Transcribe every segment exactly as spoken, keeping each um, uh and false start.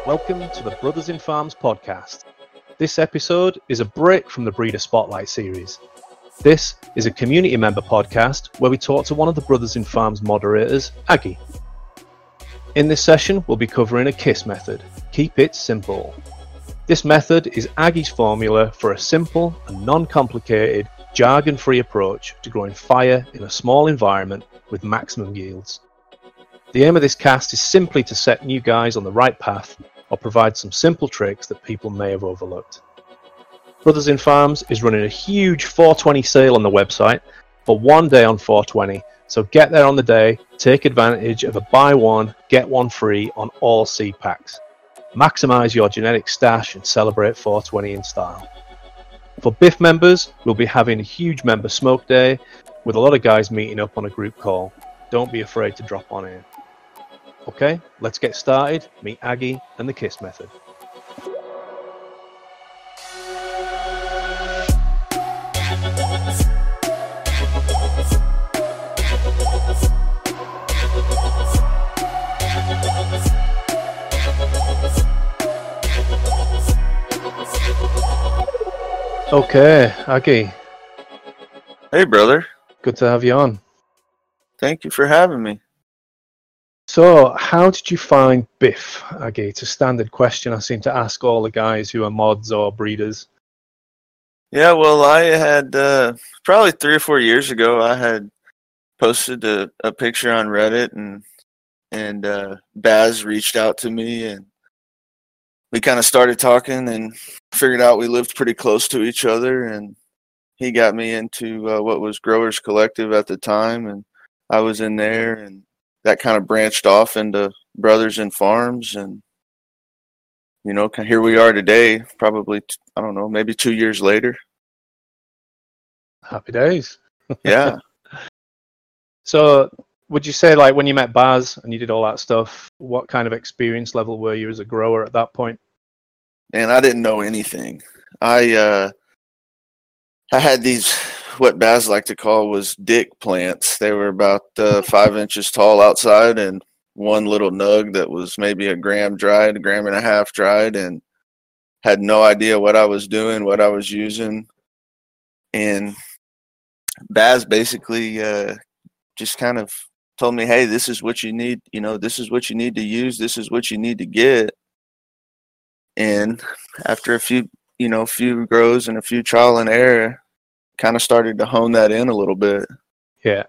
Welcome to the Brothers in Farms podcast. This episode is a break from the Breeder Spotlight series. This is a community member podcast where we talk to one of the Brothers in Farms moderators, Aggie. In this session, we'll be covering a KISS method. Keep it simple. This method is Aggie's formula for a simple and non-complicated, jargon-free approach to growing fire in a small environment with maximum yields. The aim of this cast is simply to set new guys on the right path or provide some simple tricks that people may have overlooked. Brothers in Farms is running a huge four twenty sale on the website for one day on four twenty, so get there on the day, take advantage of a buy one, get one free on all seed packs. Maximise your genetic stash and celebrate four twenty in style. For B I F members, we'll be having a huge member smoke day with a lot of guys meeting up on a group call. Don't be afraid to drop on in. Okay, let's get started. Meet Aggie and the KISS method. Okay, Aggie. Hey, brother. Good to have you on. Thank you for having me. So, how did you find B I F, Aggie? It's a standard question I seem to ask all the guys who are mods or breeders. Yeah, well, I had uh, probably three or four years ago, I had posted a, a picture on Reddit, and and uh, Baz reached out to me, and we kind of started talking and figured out we lived pretty close to each other, and he got me into uh, what was Growers Collective at the time, and I was in there, and that kind of branched off into Brothers in Farms, and you know, here we are today, probably, I don't know, maybe two years later. Happy days. Yeah. So, would you say, like, when you met Baz and you did all that stuff, what kind of experience level were you as a grower at that point? And I didn't know anything. I uh, I had these, what Baz liked to call was dick plants. They were about uh, five inches tall outside, and one little nug that was maybe a gram dried, a gram and a half dried, and had no idea what I was doing, what I was using. And Baz basically uh, just kind of told me, hey, this is what you need, you know, this is what you need to use, this is what you need to get. And after a few, you know, few grows and a few trial and error, kind of started to hone that in a little bit. Yeah.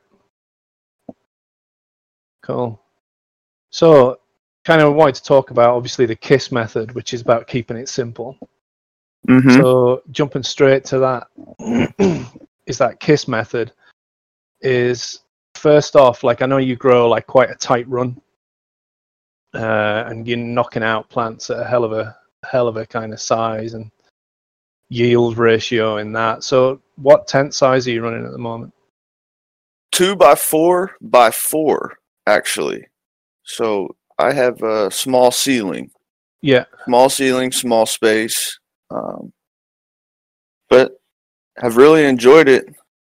Cool. So, kind of wanted to talk about, obviously, the KISS method, which is about keeping it simple. Mm-hmm. So, jumping straight to that, is that KISS method is, first off, like, I know you grow, like, quite a tight run, uh, and you're knocking out plants at a hell of a, hell of a kind of size and yield ratio in that. So what tent size are you running at the moment? Two by four by four, actually. So I have a small ceiling. Yeah. Small ceiling, small space. Um, but I've really enjoyed it.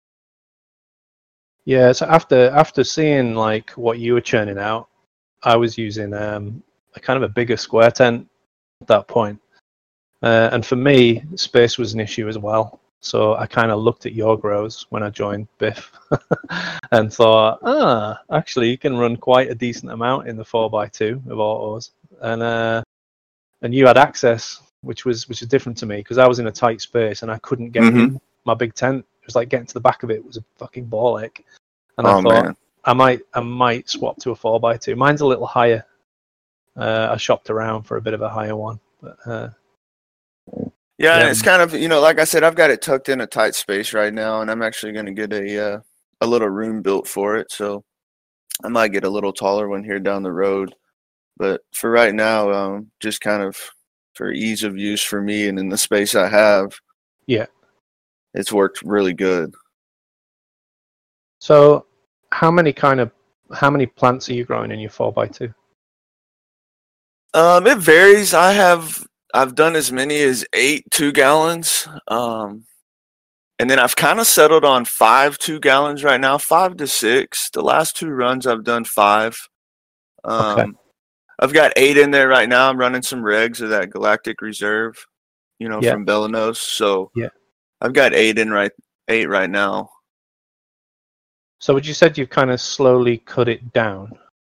Yeah, so after after seeing like what you were churning out, I was using um, a kind of a bigger square tent at that point. Uh, and for me, space was an issue as well. So I kind of looked at your grows when I joined B I F and thought, ah, actually, you can run quite a decent amount in the four by two of autos. And uh, and you had access, which was which is different to me because I was in a tight space and I couldn't get Mm-hmm. in my big tent. It was like getting to the back of it was a fucking ball ache. And Oh, I thought, man. I might I might swap to a four by two. Mine's a little higher. Uh, I shopped around for a bit of a higher one, but. Uh, Yeah, Yeah. it's kind of, you know, like I said, I've got it tucked in a tight space right now, and I'm actually going to get a uh, a little room built for it. So I might get a little taller one here down the road. But for right now, um, just kind of for ease of use for me and in the space I have, yeah. it's worked really good. So, how many kind of how many plants are you growing in your four by two? Um, it varies. I have I've done as many as eight two gallons. Um, and then I've kind of settled on five two gallons right now, five to six. The last two runs I've done five. Um, Okay. I've got eight in there right now. I'm running some regs of that Galactic Reserve, you know, Yeah. from Belenos. So Yeah. I've got eight in right eight right now. So would you said you've kind of slowly cut it down?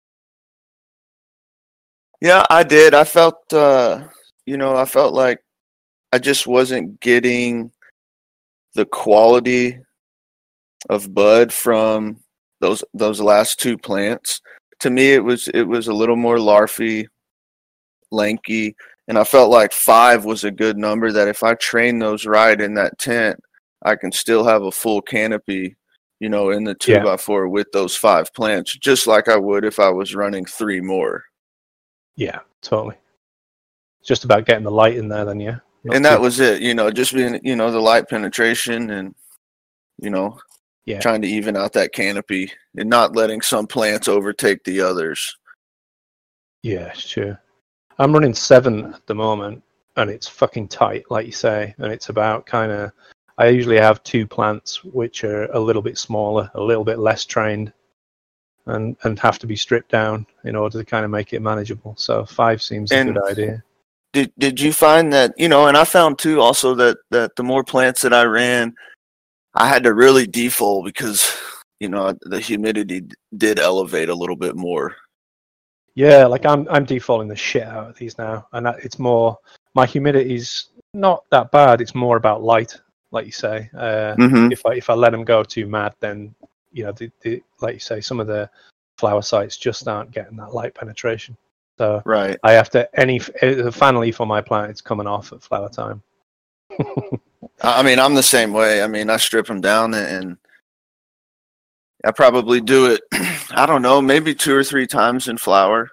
Yeah, I did. I felt, uh, you know, I felt like I just wasn't getting the quality of bud from those those last two plants. To me, it was it was a little more larfy, lanky, and I felt like five was a good number. That if I train those right in that tent, I can still have a full canopy, you know, in the two Yeah. by four with those five plants, just like I would if I was running three more. Yeah, totally. It's just about getting the light in there then, yeah? Not And that too- was it, you know, just being, you know, the light penetration and, you know, Yeah. trying to even out that canopy and not letting some plants overtake the others. Yeah, sure. I'm running seven at the moment, and it's fucking tight, like you say. And it's about kind of, I usually have two plants which are a little bit smaller, a little bit less trained, and and have to be stripped down in order to kind of make it manageable. So five seems a And good idea. Did did you find that, you know, and I found too also that, that the more plants that I ran, I had to really defold because, you know, the humidity d- did elevate a little bit more. Yeah, like I'm I'm defaulting the shit out of these now, and that, it's more my humidity's not that bad. It's more about light, like you say. Uh, Mm-hmm. if I if I let them go too mad, then you know, the, the, like you say, some of the flower sites just aren't getting that light penetration. So Right. I have to any the fan leaf on my plant. It's coming off at flower time. I mean, I'm the same way. I mean, I strip them down and I probably do it, I don't know, maybe two or three times in flower.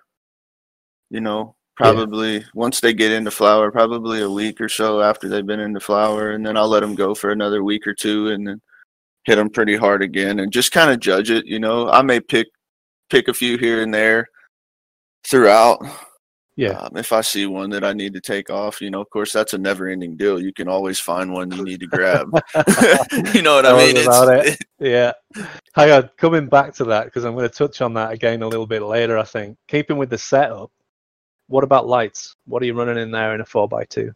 You know, probably yeah. Once they get into flower, probably a week or so after they've been into flower, and then I'll let them go for another week or two and then hit them pretty hard again and just kind of judge it. You know, I may pick pick a few here and there throughout. Yeah. Um, if I see one that I need to take off, you know, of course, that's a never-ending deal. You can always find one you need to grab. You know what I mean? About it's, it. Yeah. Hang on, coming back to that, because I'm going to touch on that again a little bit later, I think. Keeping with the setup, what about lights? What are you running in there in a four by two?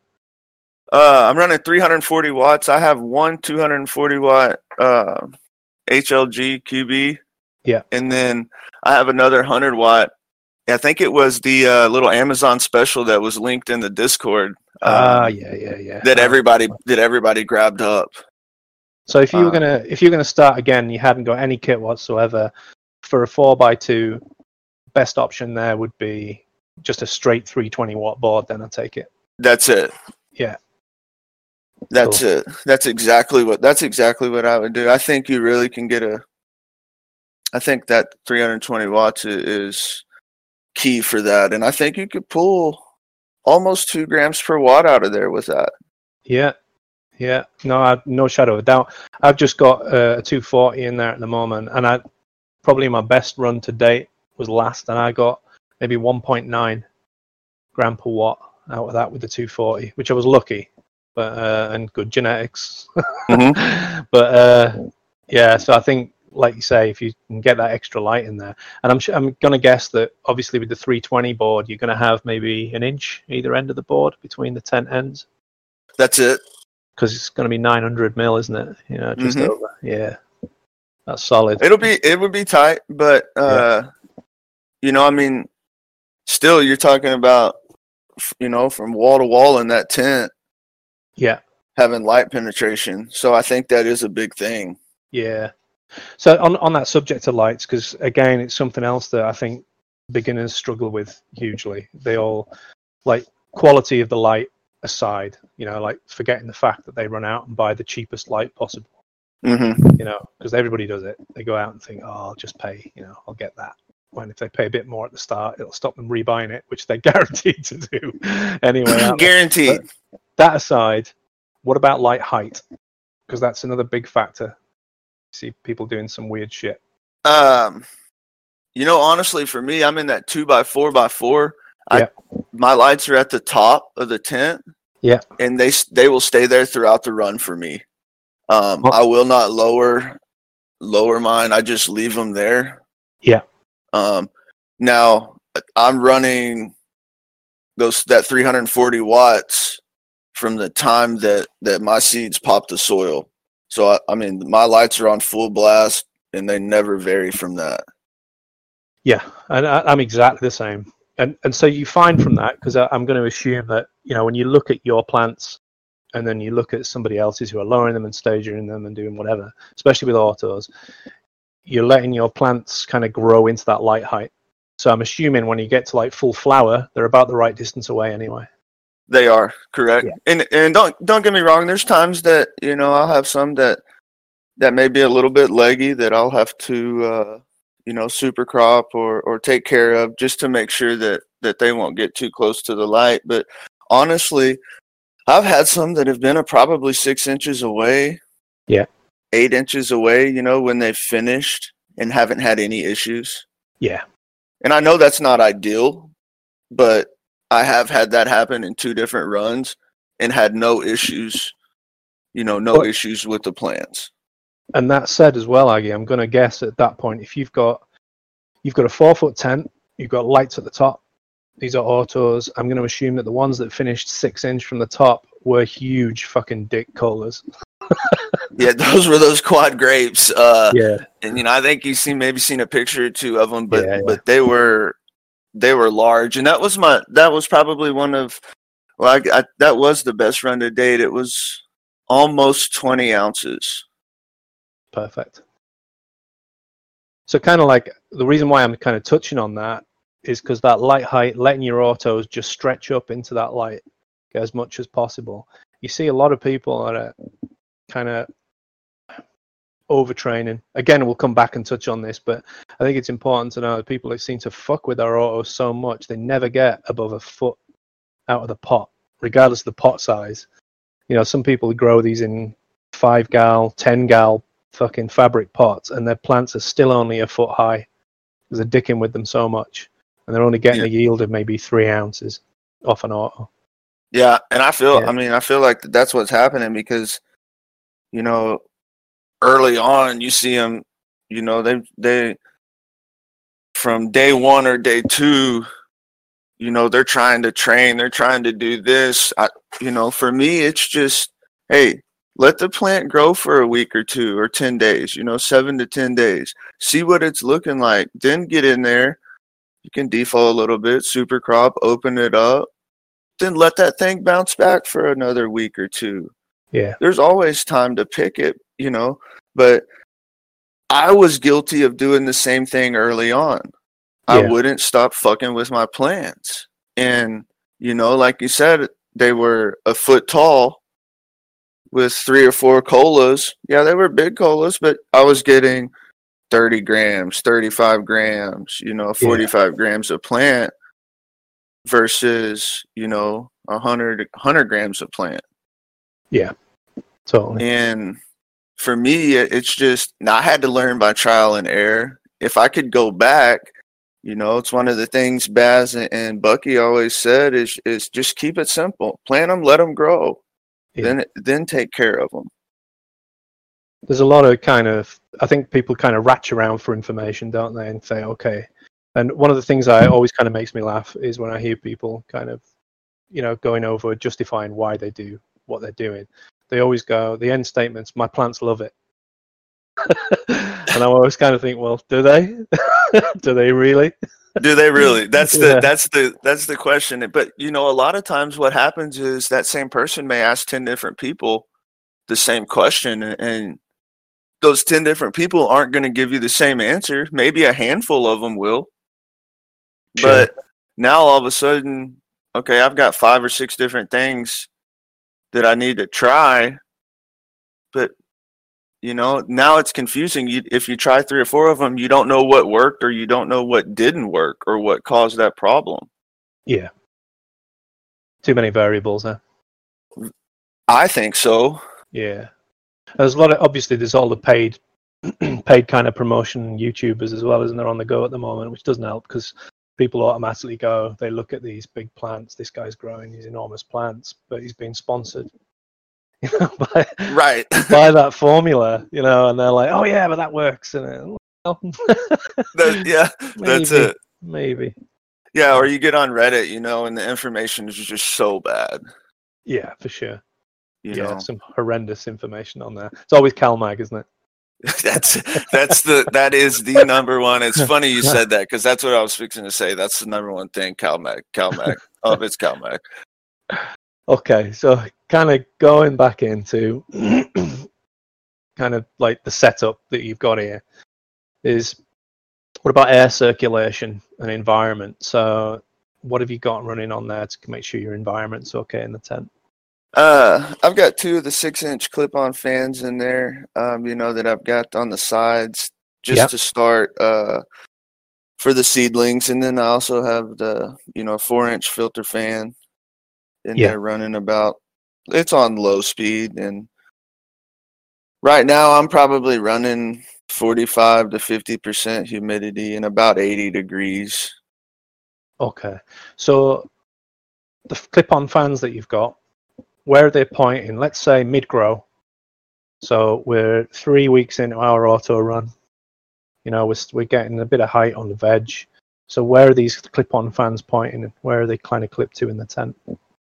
Uh, I'm running three hundred forty watts. I have one two hundred forty watt uh, H L G Q B. Yeah. And then I have another one hundred watt. I think it was the uh, little Amazon special that was linked in the Discord. Ah, uh, um, yeah, yeah, yeah. That everybody that everybody grabbed up. So if you were uh, gonna if you're gonna start again, you hadn't got any kit whatsoever for a four by two. Best option there would be just a straight three twenty watt board. Then I take it. That's it. Yeah. That's cool. it. That's exactly what. That's exactly what I would do. I think you really can get a. I think that three hundred twenty watts is key for that, and I think you could pull almost two grams per watt out of there with that. Yeah, yeah. No, I, no shadow of a doubt. I've just got uh, a two forty in there at the moment, and I probably my best run to date was last, and I got maybe one point nine gram per watt out of that with the two forty, which I was lucky, but uh, and good genetics. Mm-hmm. But uh, yeah, so I think, like you say, if you can get that extra light in there, and I'm I'm gonna guess that obviously with the three twenty board, you're gonna have maybe an inch either end of the board between the tent ends. That's it. Because it's gonna be nine hundred mil, isn't it? You know, just Mm-hmm. over. Yeah, that's solid. It'll be it would be tight, but uh, yeah. You know, I mean, still, you're talking about, you know, from wall to wall in that tent. Yeah. Having light penetration, so I think that is a big thing. Yeah. So on on that subject of lights, because again, it's something else that I think beginners struggle with hugely. They all, like, quality of the light aside, you know, like forgetting the fact that they run out and buy the cheapest light possible. Mm-hmm. You know, because everybody does it. They go out and think, oh, I'll just pay, you know, I'll get that. When if they pay a bit more at the start, it'll stop them rebuying it, which they're guaranteed to do anyway. Guaranteed. But that aside, what about light height? Because that's another big factor. See people doing some weird shit. Um, you know, honestly, for me, I'm in that two by four by four. Yeah. I, my lights are at the top of the tent. Yeah. And they they will stay there throughout the run for me. Um, well, I will not lower lower mine. I just leave them there. Yeah. Um, now I'm running those that three hundred forty watts from the time that, that my seeds pop the soil. So, I, I mean, my lights are on full blast, and they never vary from that. Yeah, and I, I'm exactly the same. And and so you find from that, because I'm going to assume that, you know, when you look at your plants and then you look at somebody else's who are lowering them and staging them and doing whatever, especially with autos, you're letting your plants kind of grow into that light height. So I'm assuming when you get to like full flower, they're about the right distance away anyway. They are correct. Yeah. And and don't don't get me wrong, there's times that, you know, I'll have some that that may be a little bit leggy that I'll have to uh you know, super crop or or take care of just to make sure that that they won't get too close to the light. But honestly, I've had some that have been a probably six inches away. Yeah. Eight inches away, you know, when they've finished and haven't had any issues. Yeah. And I know that's not ideal, but I have had that happen in two different runs and had no issues, you know, no But, issues with the plants. And that said as well, Aggie, I'm going to guess at that point, if you've got you've got a four foot tent, you've got lights at the top, these are autos, I'm going to assume that the ones that finished six inch from the top were huge fucking dick colas. Yeah, those were those quad grapes. Uh, yeah. And, you know, I think you've seen, maybe seen a picture or two of them, but, Yeah, yeah. but they were, they were large. And that was my, that was probably one of, well, I, I, that was the best run to date. It was almost twenty ounces. Perfect. So kind of like the reason why I'm kind of touching on that is because that light height, letting your autos just stretch up into that light as much as possible. You see a lot of people that are kind of overtraining. Again, we'll come back and touch on this, but I think it's important to know that people that seem to fuck with their autos so much, they never get above a foot out of the pot, regardless of the pot size. You know, some people grow these in five gal, ten gal fucking fabric pots, and their plants are still only a foot high because they're dicking with them so much, and they're only getting Yeah. a yield of maybe three ounces off an auto. Yeah. And I feel, Yeah. I mean, I feel like that's what's happening because, you know, early on you see them, you know, they, they, from day one or day two, you know, they're trying to train, they're trying to do this. I, you know, for me, it's just, hey, let the plant grow for a week or two or ten days, you know, seven to ten days. See what it's looking like. Then get in there. You can default a little bit, super crop, open it up. Then let that thing bounce back for another week or two. Yeah. There's always time to pick it, you know, but I was guilty of doing the same thing early on. I Yeah. wouldn't stop fucking with my plants. And, you know, like you said, they were a foot tall with three or four colas. Yeah, they were big colas, but I was getting thirty grams, thirty-five grams, you know, forty-five grams of plant versus, you know, one hundred, one hundred grams of plant. Yeah. Totally. And for me, it's just, I had to learn by trial and error. If I could go back, you know, it's one of the things Baz and Bucky always said is, is just keep it simple. Plant them, let them grow. Yeah. Then, then take care of them. There's a lot of kind of, I think people kind of ratch around for information, don't they, and say, okay. And one of the things I always kind of makes me laugh is when I hear people kind of, you know, going over justifying why they do what they're doing. They always go, the end statements, my plants love it. And I always kind of think, well, do they? Do they really? Do they really? That's the Yeah. that's the that's the question. But you know, a lot of times what happens is that same person may ask ten different people the same question, and those ten different people aren't going to give you the same answer. Maybe a handful of them will. Sure. But now all of a sudden, okay, I've got five or six different things that I need to try. But you know, now it's confusing. You, if you try three or four of them, you don't know what worked or you don't know what didn't work or what caused that problem. Yeah. Too many variables there. I think so. Yeah. There's a lot of, obviously there's all the paid paid kind of promotion YouTubers as well, isn't there, on the go at the moment, which doesn't help because people automatically go, they look at these big plants, this guy's growing these enormous plants, but he's being sponsored. You know, by, Right. by that formula, you know, and they're like, oh yeah, but that works. And it, well, That, yeah, that's maybe, it. Maybe. Yeah, or you get on Reddit, you know, and the information is just so bad. Yeah, for sure. You yeah, know, some horrendous information on there. It's always CalMag, isn't it? that's that's the that is the number one. It's funny you said that because that's what I was fixing to say. That's the number one thing. CalMag, CalMag. Oh, it's CalMag. Okay, so kind of going back into kind of like the setup that you've got here is, what about air circulation and environment? So what have you got running on there to make sure your environment's okay in the tent? Uh, I've got two of the six-inch clip-on fans in there, um, you know, that I've got on the sides just Yep. to start uh, for the seedlings. And then I also have the, you know, four-inch filter fan in Yeah. there running about, it's on low speed. And right now I'm probably running forty-five to fifty percent humidity and about eighty degrees. Okay. So the clip-on fans that you've got, where are they pointing? Let's say mid-grow. So we're three weeks into our auto run. You know, we're, we're getting a bit of height on the veg. So where are these clip-on fans pointing? Where are they kind of clipped to in the tent?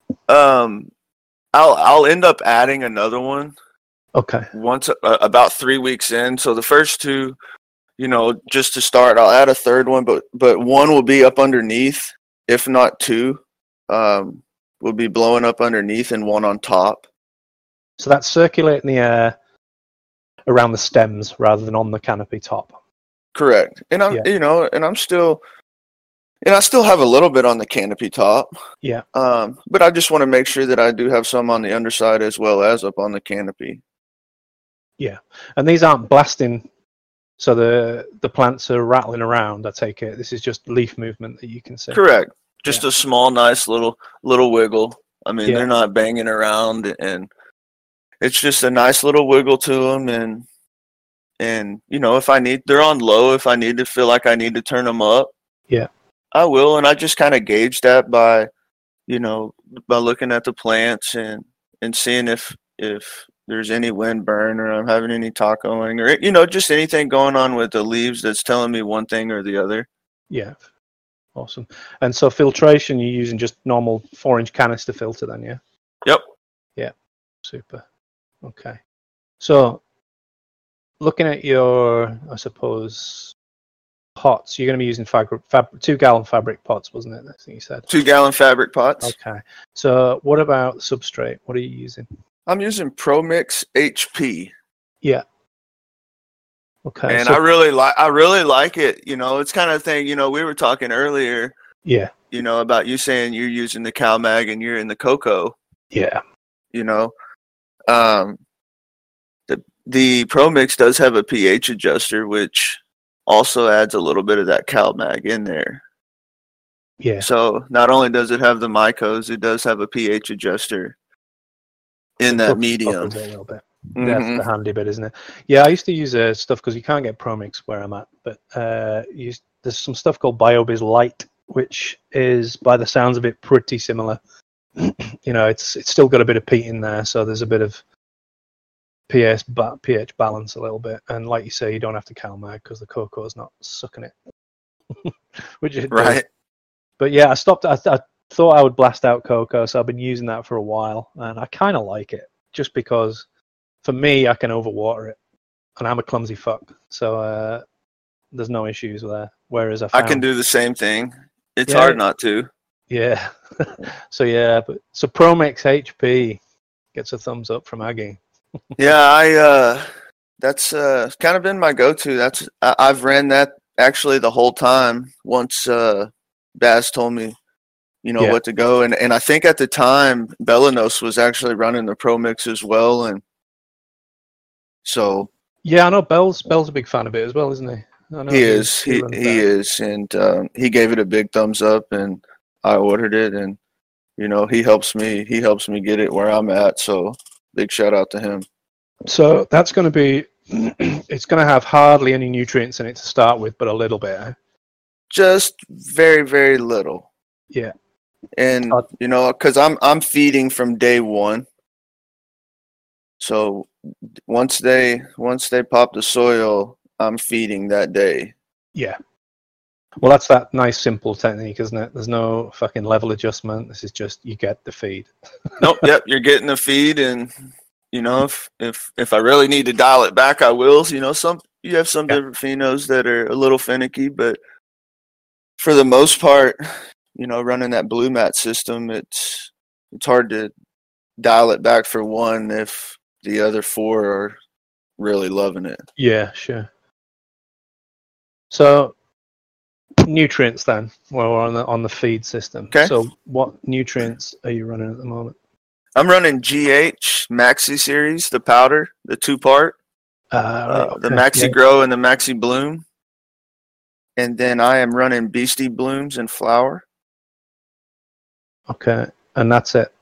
Um, I'll I'll end up adding another one. Okay. Once uh, about three weeks in. So the first two, you know, just to start, I'll add a third one, but but one will be up underneath, if not two, um, will be blowing up underneath and one on top. So that's circulating the air around the stems rather than on the canopy top. Correct. And I'm, Yeah. you know, and I'm still, and I still have a little bit on the canopy top. Yeah. Um, but I just want to make sure that I do have some on the underside as well as up on the canopy. Yeah. And these aren't blasting, so the the plants are rattling around, I take it. This is just leaf movement that you can see. Correct. Just Yeah. a small, nice little little wiggle. I mean, Yeah. they're not banging around, and it's just a nice little wiggle to them. And and you know, if I need, they're on low. If I need to feel like I need to turn them up, Yeah. I will. And I just kind of gauge that by, you know, by looking at the plants and and seeing if if there's any wind burn or I'm having any tacoing or, you know, just anything going on with the leaves that's telling me one thing or the other. Yeah. Awesome. And so filtration, you're using just normal four-inch canister filter then, yeah? Yep. Yeah. Super. Okay. So looking at your, I suppose, pots, you're going to be using fabric, fab, two-gallon fabric pots, wasn't it? I think you said. Two-gallon fabric pots. Okay. So what about substrate? What are you using? I'm using ProMix H P. Yeah. Okay. And so, I really like I really like it. You know, it's kind of thing, you know, we were talking earlier, yeah. you know, about you saying you're using the CalMag and you're in the Coco, Yeah. you know. Um the the ProMix does have a pH adjuster, which also adds a little bit of that CalMag in there. Yeah. So not only does it have the Mycos, it does have a pH adjuster in that medium. A little bit. Mm-hmm. That's the handy bit, isn't it? Yeah, I used to use uh, stuff because you can't get ProMix where I'm at, but uh, you, there's some stuff called BioBiz Lite, which is, by the sounds of it, pretty similar. You know, it's it's still got a bit of peat in there, so there's a bit of pH, ba- pH balance a little bit, and like you say, you don't have to CalMag because the cocoa's not sucking it, which it Right. does. But yeah, I stopped. I, I thought I would blast out cocoa, so I've been using that for a while, and I kind of like it, just because. For me, I can overwater it, and I'm a clumsy fuck, so uh, there's no issues there. Whereas I, found, I can do the same thing. It's yeah, hard not to. Yeah. so yeah, but so ProMix H P gets a thumbs up from Aggie. Yeah, I uh, that's uh, kind of been my go-to. That's I, I've ran that actually the whole time. Once uh, Baz told me, you know, yeah. what to go, and and I think at the time Belanos was actually running the ProMix as well, and. So yeah, I know Bell's Bell's a big fan of it as well, isn't he? I know he is. He runs he that. is, and um, he gave it a big thumbs up, and I ordered it, and you know he helps me. He helps me get it where I'm at. So big shout out to him. So that's going to be. It's going to have hardly any nutrients in it to start with, but a little bit. Eh? Just very very little. Yeah. And you know, because I'm I'm feeding from day one. So once they once they pop the soil, I'm feeding that day. Yeah. Well, that's that nice, simple technique, isn't it? There's no fucking level adjustment. This is just you get the feed. Nope. Yep. You're getting the feed, and you know, if if if I really need to dial it back, I will. You know, some you have some Yeah. different phenos that are a little finicky, but for the most part, you know, running that blue mat system, it's it's hard to dial it back for one if the other four are really loving it. Yeah, sure. So nutrients then. Well, we're on the on the feed system. Okay. So what nutrients are you running at the moment? I'm running G H Maxi Series, the powder, the two part, Uh, uh, right, the okay, Maxi yeah. Grow and the Maxi Bloom, and then I am running Beastie Blooms and flour. Okay, and that's it.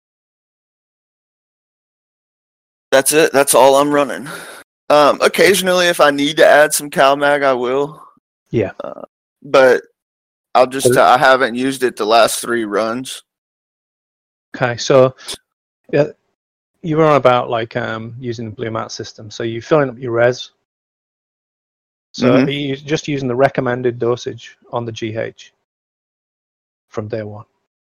That's it. That's all I'm running. Um, occasionally, if I need to add some CalMag, I will. Yeah. Uh, but I'll just. I haven't used it the last three runs. Okay, so yeah, you were on about like um using the blue mat system. So you're filling up your res. So Mhm. are you just using the recommended dosage on the G H from day one?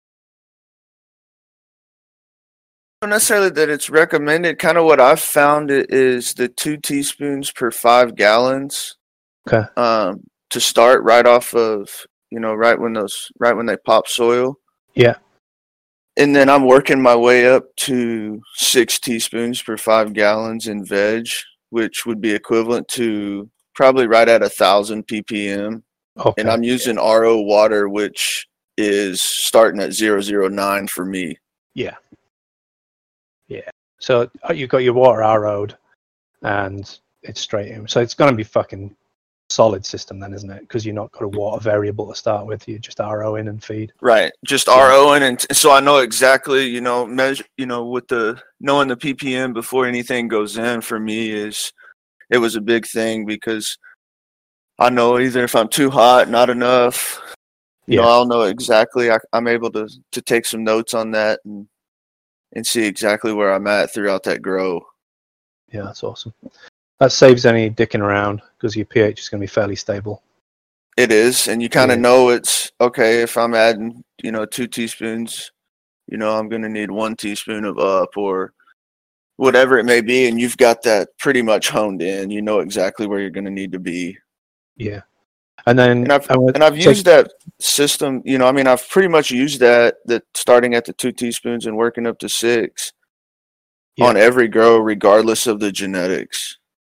Not necessarily that it's recommended. Kind of what I've found it is the two teaspoons per five gallons. Okay. Um, to start right off of, you know, right when those, right when they pop soil. Yeah. And then I'm working my way up to six teaspoons per five gallons in veg, which would be equivalent to probably right at a thousand P P M. Okay. And I'm using R O water, which is starting at zero zero nine for me. Yeah. Yeah. So you've got your water R O'd and it's straight in. So it's going to be fucking solid system then, isn't it? Because you're not got a water variable to start with. You just R O in and feed. Right. Just Yeah. R O in, and so I know exactly, you know, measure, you know, with the knowing the P P M before anything goes in for me is it was a big thing because I know either if I'm too hot, not enough, you Yeah. know, I'll know exactly. I, I'm able to to take some notes on that and and see exactly where I'm at throughout that grow. Yeah, that's awesome. That saves any dicking around because your pH is going to be fairly stable. It is, and you kind of Yeah. know it's okay if I'm adding, you know, two teaspoons, you know, I'm going to need one teaspoon of up or whatever it may be, and you've got that pretty much honed in. You know exactly where you're going to need to be. Yeah. And then And I've I would and I've take- used that system. You know, I mean, I've pretty much used that that starting at the two teaspoons and working up to six Yeah. on every grow, regardless of the genetics.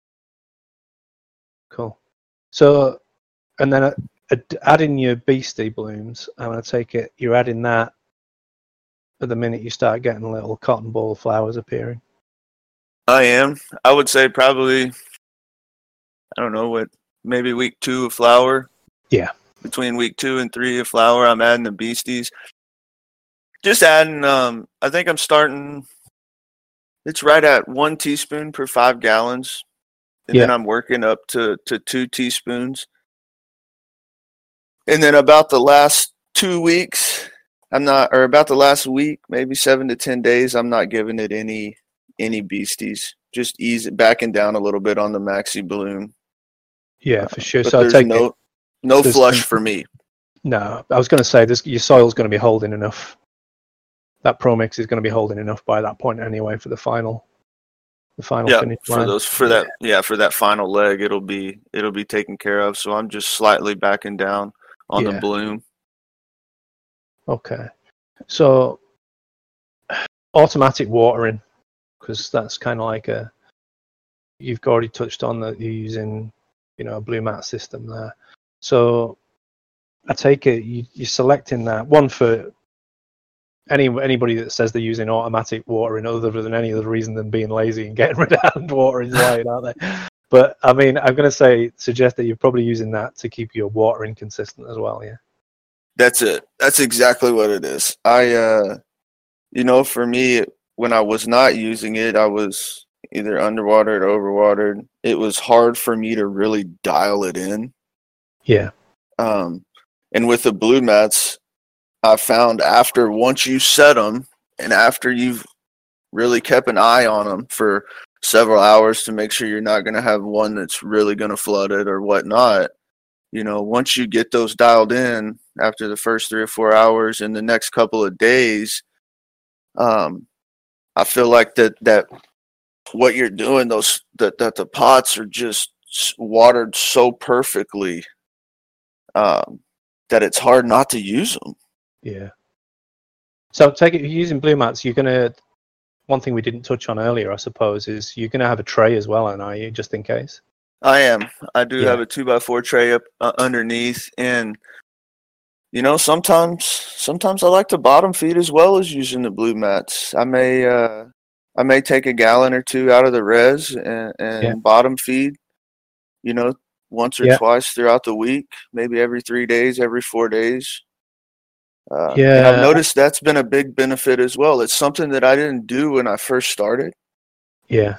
Cool. So, and then uh, ad- adding your Beastie Blooms, I'm going to take it, you're adding that at the minute you start getting little cotton ball flowers appearing. I am. I would say probably, I don't know what, maybe week two of flower. Yeah. Between week two and three of flower, I'm adding the Beasties. Just adding, um, I think I'm starting, it's right at one teaspoon per five gallons. And Yeah. then I'm working up to, to two teaspoons. And then about the last two weeks, I'm not, or about the last week, maybe seven to ten days, I'm not giving it any any Beasties. Just ease it, backing down a little bit on the Maxi Bloom. Yeah, for sure. But So I there's take no it. no there's flush some- for me. No, I was going to say this. Your soil's going to be holding enough. That Pro Mix is going to be holding enough by that point anyway for the final, the final Yeah, finish for line. those for that yeah for that final leg, it'll be it'll be taken care of. So I'm just slightly backing down on Yeah. the Bloom. Okay. So automatic watering, because that's kind of like a, you've already touched on that you're using, you know, a blue mat system there. So I take it you, you're selecting that one for any anybody that says they're using automatic watering other than any other reason than being lazy and getting rid of hand watering light, aren't they? But I mean, I'm going to say suggest that you're probably using that to keep your watering consistent as well. Yeah. That's it. That's exactly what it is. I, uh, you know, for me, when I was not using it, I was either underwatered or overwatered. It was hard for me to really dial it in. Yeah. Um, and with the blue mats, I found after once you set them and after you've really kept an eye on them for several hours to make sure you're not going to have one that's really going to flood it or whatnot, you know, once you get those dialed in after the first three or four hours and the next couple of days, um, I feel like that, that what you're doing, those, that, that the pots are just watered so perfectly, um, that it's hard not to use them. Yeah. So take it, using blue mats, you're going to, one thing we didn't touch on earlier, I suppose, is you're going to have a tray as well, and are you, just in case? I am. I do Yeah. have a two by four tray up uh, underneath, and you know, sometimes, sometimes I like to bottom feed as well as using the blue mats. I may, uh, I may take a gallon or two out of the res and, and Yeah. bottom feed, you know, once or Yeah. twice throughout the week, maybe every three days, every four days. Uh, Yeah. and I've noticed that's been a big benefit as well. It's something that I didn't do when I first started. Yeah.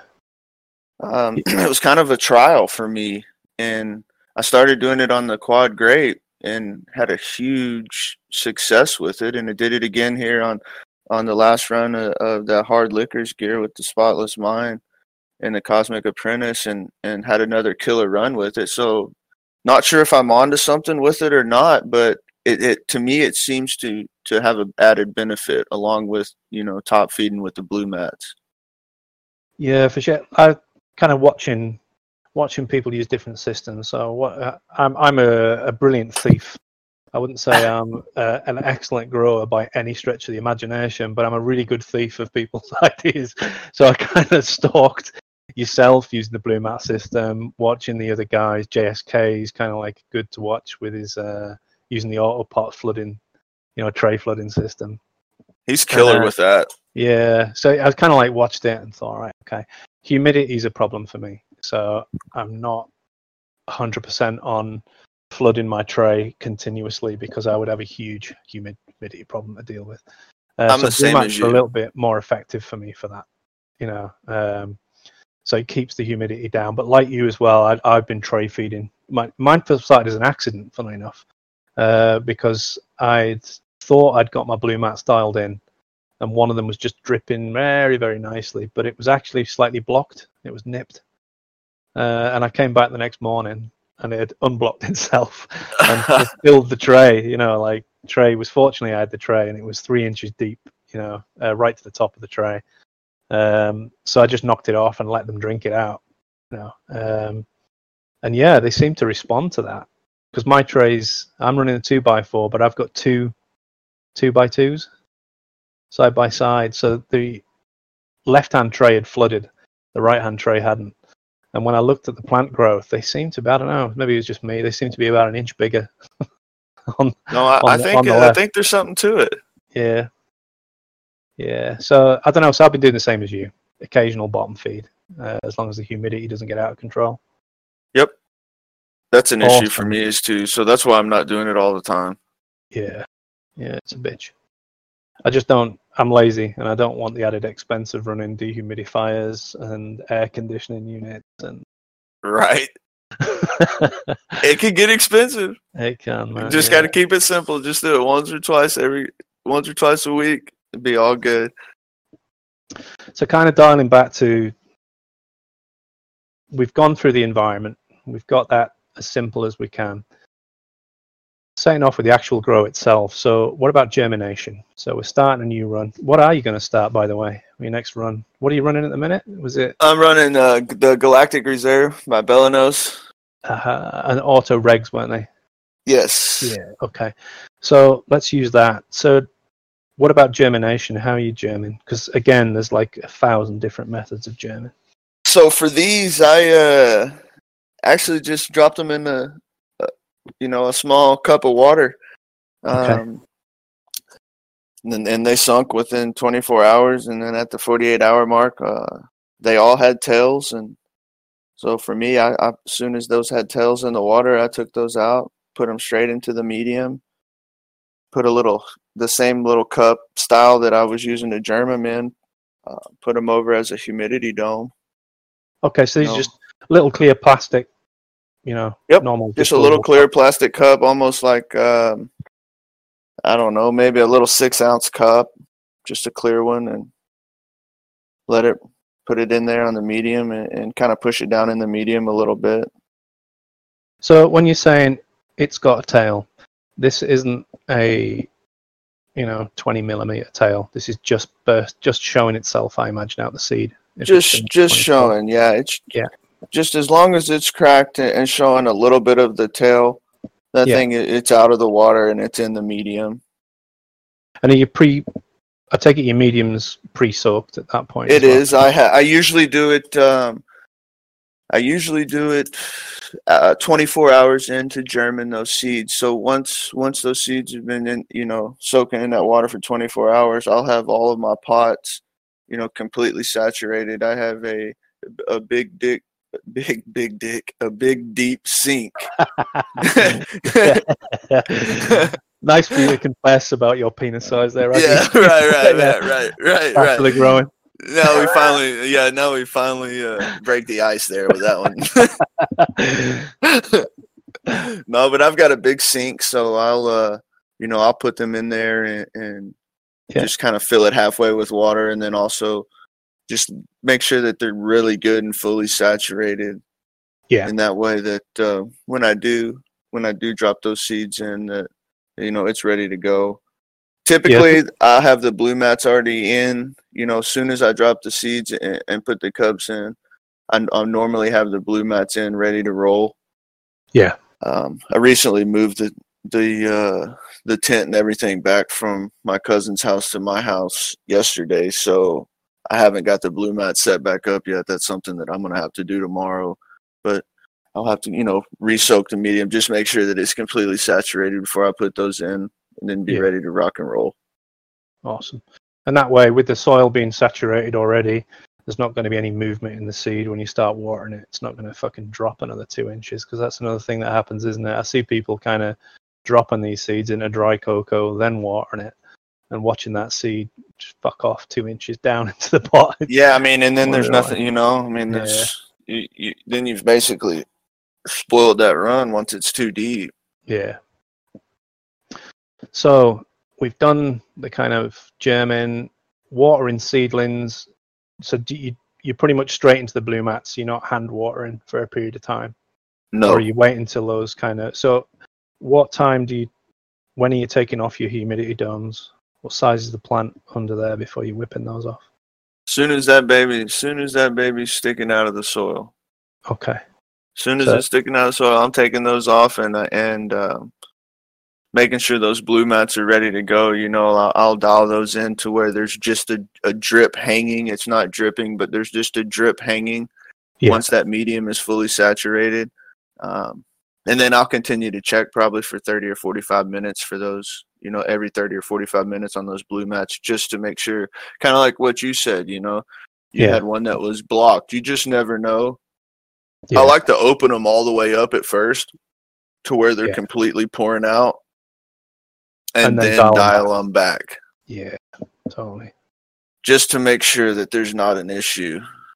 Um, it was kind of a trial for me, and I started doing it on the Quad Grape and had a huge success with it. And I did it again here on, on the last run of, of the Hard Liquors gear with the Spotless Mind and the Cosmic Apprentice, and, and had another killer run with it. So not sure if I'm onto something with it or not, but it, it to me, it seems to, to have an added benefit along with, you know, top feeding with the blue mats. Yeah, for sure. I kind of watching watching people use different systems. So what uh, I'm I'm a, a brilliant thief. I wouldn't say I'm uh, an excellent grower by any stretch of the imagination, but I'm a really good thief of people's ideas. So I kind of stalked yourself using the blue mat system, watching the other guys. J S K is kind of like good to watch with his uh, using the auto pot flooding, you know, tray flooding system. He's killer uh, with that. Yeah, so I kind of like watched it and thought, all right, okay, humidity is a problem for me, so I'm not one hundred percent on flooding my tray continuously because I would have a huge humidity problem to deal with. Uh, I'm so the same blue as mats you. are a little bit more effective for me for that, you know. Um, so it keeps the humidity down. But like you as well, I, I've been tray feeding. My, mine first started as an accident, funnily enough, uh, because I thought I'd got my blue mats dialed in, and one of them was just dripping very, very nicely, but it was actually slightly blocked. It was nipped. Uh, and I came back the next morning, and it had unblocked itself and just filled the tray. You know, like tray was, fortunately I had the tray, and it was three inches deep. You know, uh, right to the top of the tray. Um, so I just knocked it off and let them drink it out. You know, um, and yeah, they seem to respond to that because my trays, I'm running a two by four, but I've got two two by twos side by side. So the left-hand tray had flooded, the right-hand tray hadn't. And when I looked at the plant growth, they seemed to be, I don't know, maybe it was just me, they seemed to be about an inch bigger on, no, I, on, I the, think on the I left. think there's something to it. Yeah. Yeah. So I don't know. So I've been doing the same as you. Occasional bottom feed, uh, as long as the humidity doesn't get out of control. Yep. That's an Awesome. issue for me is too. So that's why I'm not doing it all the time. Yeah. Yeah, it's a bitch. I just don't, I'm lazy, and I don't want the added expense of running dehumidifiers and air conditioning units. And Right. It can get expensive. It can, man. You just yeah. got to keep it simple. Just do it once or twice every, once or twice a week. It'd be all good. So kind of dialing back to, we've gone through the environment. We've got that as simple as we can. Starting off with the actual grow itself. So what about germination? So we're starting a new run. What are you going to start, by the way, your next run? What are you running at the minute? Was it? I'm running uh, the Galactic Reserve by Belenos. Uh, an auto regs, weren't they? Yes. Yeah. Okay. So let's use that. So what about germination? How are you germing? Because again, there's like a thousand different methods of germing. So for these, I uh, actually just dropped them in a, a, you know, a small cup of water. Um, Okay. and, and they sunk within twenty-four hours. And then at the forty-eight hour mark, uh, they all had tails. And so for me, I, I, as soon as those had tails in the water, I took those out, put them straight into the medium, put a little, the same little cup style that I was using to germ them in, uh, put them over as a humidity dome. Okay, so these No. are just little clear plastic, you know, Yep. normal. Just a little clear cup. plastic cup, almost like, um, I don't know, maybe a little six ounce cup, just a clear one, and let it, put it in there on the medium and, and kind of push it down in the medium a little bit. So when you're saying it's got a tail. This isn't a, you know, twenty millimeter tail. This is just burst, just showing itself, I imagine, out the seed. Just just showing, yeah. It's yeah. Just as long as it's cracked and showing a little bit of the tail, that yeah. thing, it's out of the water and it's in the medium. And are you pre? I take it your medium's pre-soaked at that point. It well. is. I ha- I usually do it. Um, I usually do it uh, twenty-four hours into germin those seeds. So once once those seeds have been in, you know, soaking in that water for twenty-four hours, I'll have all of my pots, you know, completely saturated. I have a a big dick, big big dick, a big deep sink. Nice for you to confess about your penis size there. Yeah, right, right, yeah. right, right, right, right. Actually growing. Now we finally, yeah, now we finally uh, break the ice there with that one. No, but I've got a big sink, so I'll, uh, you know, I'll put them in there and, and yeah. just kind of fill it halfway with water, and then also just make sure that they're really good and fully saturated. Yeah. And that way that uh, when I do, when I do drop those seeds in, that, you know, it's ready to go. Typically, yeah. I'll have the blue mats already in. You know, as soon as I drop the seeds and, and put the cubs in, I, I'll normally have the blue mats in, ready to roll. Yeah. Um, I recently moved the the uh, the tent and everything back from my cousin's house to my house yesterday, so I haven't got the blue mat set back up yet. That's something that I'm going to have to do tomorrow. But I'll have to, you know, re-soak the medium, just make sure that it's completely saturated before I put those in, and then be yeah. ready to rock and roll. Awesome. And that way, with the soil being saturated already, there's not going to be any movement in the seed when you start watering it. It's not going to fucking drop another two inches, because that's another thing that happens, isn't it? I see people kind of dropping these seeds into dry cocoa, then watering it, and watching that seed just fuck off two inches down into the pot. Yeah, I mean, and then there's nothing, you know, I mean, there's, yeah. you, you, then you've basically spoiled that run once it's too deep. Yeah. So we've done the kind of germin, watering seedlings. So do you, you're pretty much straight into the blue mats. You're not hand watering for a period of time. No. Or are you waiting until those kind of... So what time do you... When are you taking off your humidity domes? What size is the plant under there before you're whipping those off? Soon as that baby, as soon as that baby's sticking out of the soil. Okay. As soon as so, it's sticking out of the soil, I'm taking those off and and um, making sure those blue mats are ready to go. You know, I'll, I'll dial those in to where there's just a, a drip hanging. It's not dripping, but there's just a drip hanging yeah. once that medium is fully saturated. Um, and then I'll continue to check probably for thirty or forty-five minutes for those, you know, every thirty or forty-five minutes on those blue mats, just to make sure, kind of like what you said, you know, you yeah. had one that was blocked. You just never know. Yeah. I like to open them all the way up at first to where they're yeah. completely pouring out, and, and then, then dial, dial them back. them back. Yeah, totally. Just to make sure that there's not an issue.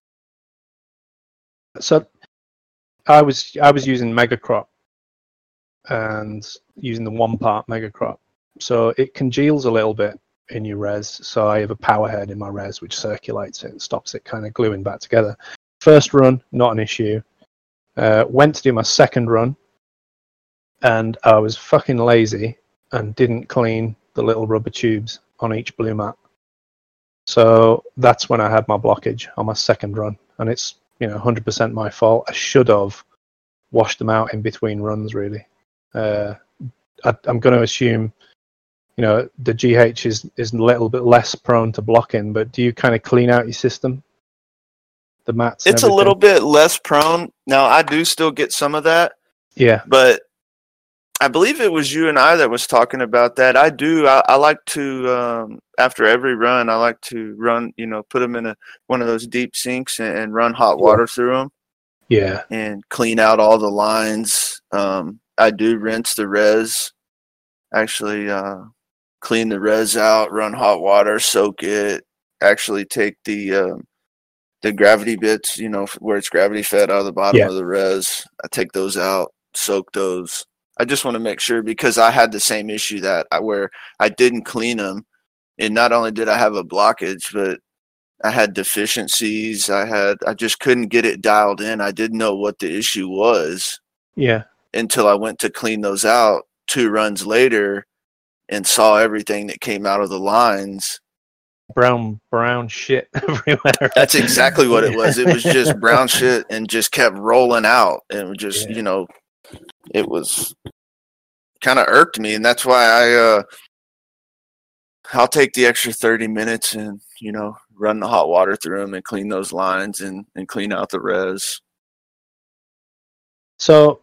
So I was I was using Megacrop and using the one part Megacrop. So it congeals a little bit in your res. So I have a power head in my res which circulates it and stops it kind of gluing back together. First run, not an issue. Uh, went to do my second run, and I was fucking lazy and didn't clean the little rubber tubes on each blue mat. So that's when I had my blockage on my second run, and it's, you know, one hundred percent my fault. I should have washed them out in between runs, really. Uh, I, I'm going to assume, you know, the G H is, is a little bit less prone to blocking, but do you kind of clean out your system? The mats. It's a little bit less prone. Now, I do still get some of that. Yeah. But I believe it was you and I that was talking about that. I do. I, I like to, um, after every run, I like to run, you know, put them in a one of those deep sinks and, and run hot water yeah. through them. Yeah. And clean out all the lines. Um, I do rinse the res. Actually, uh, clean the res out, run hot water, soak it. Actually take the... Um, the gravity bits, you know, where it's gravity fed out of the bottom yeah. of the res. I take those out, soak those. I just want to make sure, because I had the same issue that I, where I didn't clean them. And not only did I have a blockage, but I had deficiencies. I had, I just couldn't get it dialed in. I didn't know what the issue was. Yeah. until I went to clean those out two runs later and saw everything that came out of the lines. Brown, brown shit everywhere. That's exactly what it was. It was just brown shit and just kept rolling out. And it just, yeah. you know, it was kind of irked me. And that's why I, uh, I'll take the extra thirty minutes and, you know, run the hot water through them and clean those lines and, and clean out the res. So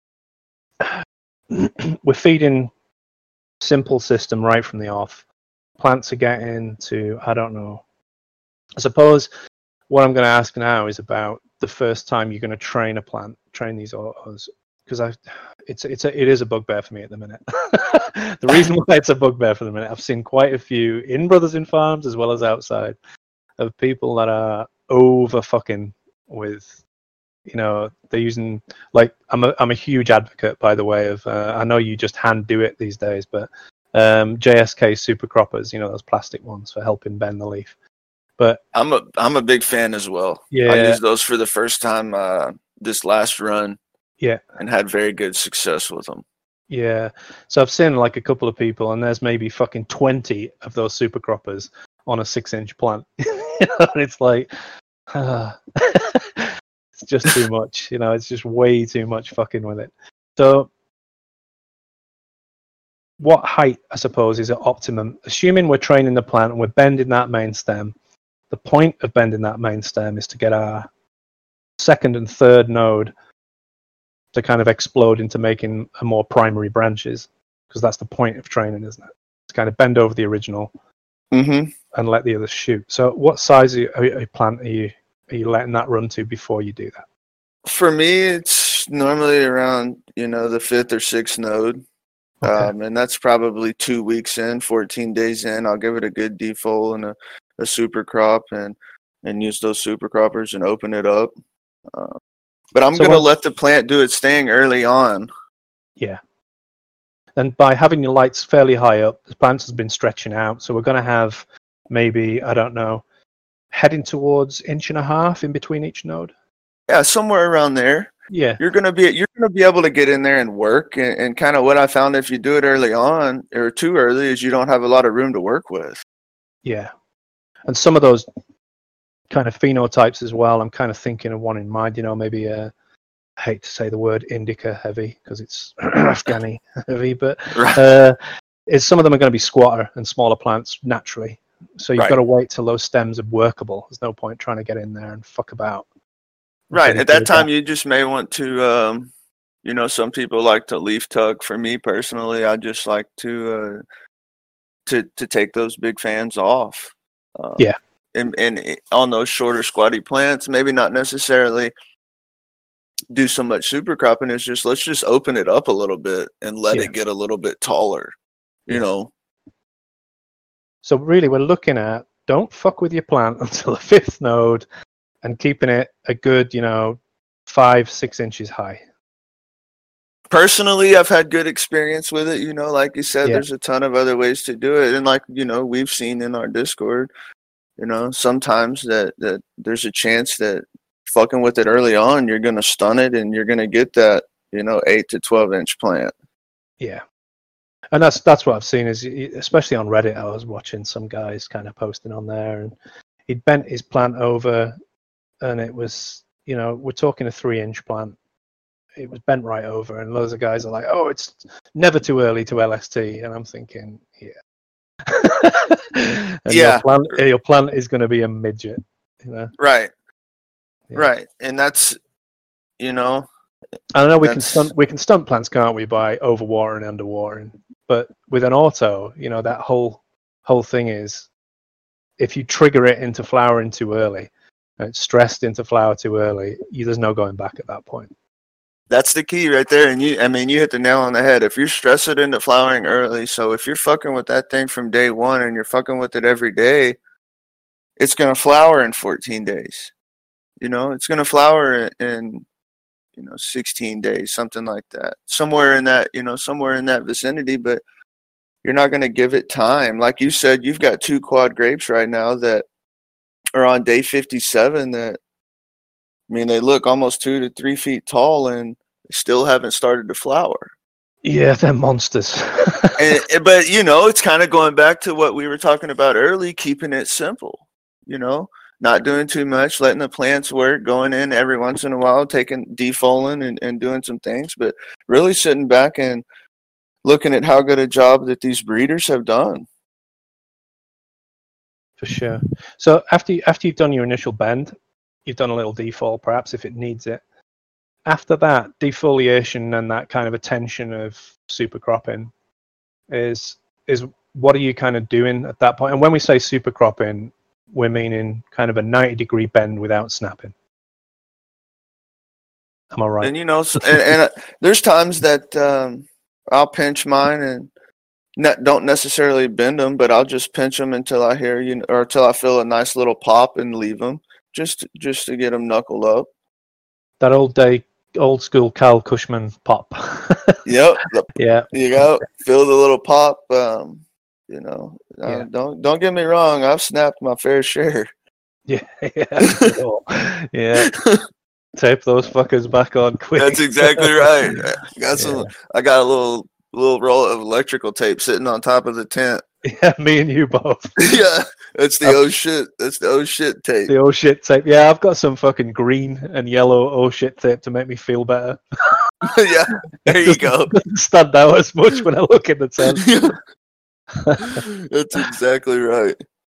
we're feeding simple system right from the off. Plants are getting to, I don't know. I suppose what I'm going to ask now is about the first time you're going to train a plant, train these autos, because I, it's it's a, it is a bugbear for me at the minute. The reason why it's a bugbear for the minute, I've seen quite a few in Brothers in Farms as well as outside of people that are over fucking with, you know, they're using, like, I'm a I'm a huge advocate, by the way, of uh, I know you just hand do it these days, but um, J S K super croppers, you know, those plastic ones for helping bend the leaf. But I'm a I'm a big fan as well. Yeah, I used those for the first time uh, this last run. Yeah, and had very good success with them. Yeah, so I've seen like a couple of people, and there's maybe fucking twenty of those super croppers on a six-inch plant. And it's like, uh, it's just too much. You know, it's just way too much fucking with it. So, what height, I suppose, is at optimum? Assuming we're training the plant and we're bending that main stem, the point of bending that main stem is to get our second and third node to kind of explode into making a more primary branches, because that's the point of training, isn't it? To kind of bend over the original mm-hmm. and let the others shoot. So, what size of a plant are you are you letting that run to before you do that? For me, it's normally around, you know, the fifth or sixth node. Okay. Um, and that's probably two weeks in, fourteen days in. I'll give it a good defol and a, a super crop and, and use those super croppers and open it up. Uh, but I'm so going to let the plant do its thing early on. Yeah. And by having your lights fairly high up, the plant has been stretching out. So we're going to have maybe, I don't know, heading towards inch and a half in between each node. Yeah, somewhere around there. Yeah, you're gonna be you're gonna be able to get in there and work, and, and kind of what I found, if you do it early on or too early, is you don't have a lot of room to work with. Yeah, and some of those kind of phenotypes as well. I'm kind of thinking of one in mind. You know, maybe uh, I hate to say the word indica heavy because it's Afghani heavy, but right. uh, is some of them are going to be squatter and smaller plants naturally. So you've right. got to wait till those stems are workable. There's no point trying to get in there and fuck about. Right. At that time, you just may want to, um, you know, some people like to leaf tuck. For me personally, I just like to uh, to to take those big fans off. Um, yeah. And, and on those shorter squatty plants, maybe not necessarily do so much super cropping. It's just, let's just open it up a little bit and let yeah. it get a little bit taller, you yeah. know. So really, we're looking at, don't fuck with your plant until the fifth node, and keeping it a good, you know, five, six inches high. Personally, I've had good experience with it. You know, like you said, yeah. there's a ton of other ways to do it. And like, you know, we've seen in our Discord, you know, sometimes that, that there's a chance that fucking with it early on, you're going to stun it and you're going to get that, you know, eight to twelve inch plant. Yeah. And that's, that's what I've seen is, especially on Reddit, I was watching some guys kind of posting on there, and he'd bent his plant over, and it was, you know, we're talking a three inch plant. It was bent right over, and loads of guys are like, oh, it's never too early to L S T. And I'm thinking, yeah. and yeah. Your plant, your plant is going to be a midget, you know? Right. Yeah. Right. And that's, you know. I know we can stunt, we can stunt plants, can't we, by overwatering and underwatering. But with an auto, you know, that whole whole thing is, if you trigger it into flowering too early, and it's stressed into flower too early, you, there's no going back at that point. That's the key right there. And you, I mean, you hit the nail on the head. If you stress it into flowering early, so if you're fucking with that thing from day one and you're fucking with it every day, it's going to flower in fourteen days. You know, it's going to flower in, you know, sixteen days, something like that. Somewhere in that, you know, somewhere in that vicinity, but you're not going to give it time. Like you said, you've got two quad grapes right now that are on day fifty-seven that, I mean, they look almost two to three feet tall, and They still haven't started to flower. Yeah, they're monsters. and, but, you know, it's kind of going back to what we were talking about early, keeping it simple, you know, not doing too much, letting the plants work, going in every once in a while, taking defoliant and, and doing some things, but really sitting back and looking at how good a job that these breeders have done. For sure. So after you, after you've done your initial bend, you've done a little defol, perhaps if it needs it. After that, defoliation and that kind of attention of super cropping is is what are you kind of doing at that point? And when we say super cropping, we're meaning kind of a ninety degree bend without snapping. Am I right? And you know, so, and, and uh, there's times that um, I'll pinch mine and not, don't necessarily bend them, but I'll just pinch them until I hear you, or until I feel a nice little pop and leave them, just just to get them knuckled up. That old day. Old school Cal Cushman pop. Yep. Yeah. You go feel the little pop. Um, you know, uh, yeah. don't don't get me wrong. I've snapped my fair share. Yeah. Yeah. Yeah. Tape those fuckers back on quick. That's exactly right. I got some. Yeah. I got a little little roll of electrical tape sitting on top of the tent. Yeah, me and you both. Yeah, that's the oh shit. That's the oh shit tape. The oh shit tape. Yeah, I've got some fucking green and yellow oh shit tape to make me feel better. Yeah, there you go. It doesn't stand out as much when I look in the tent. That's exactly right.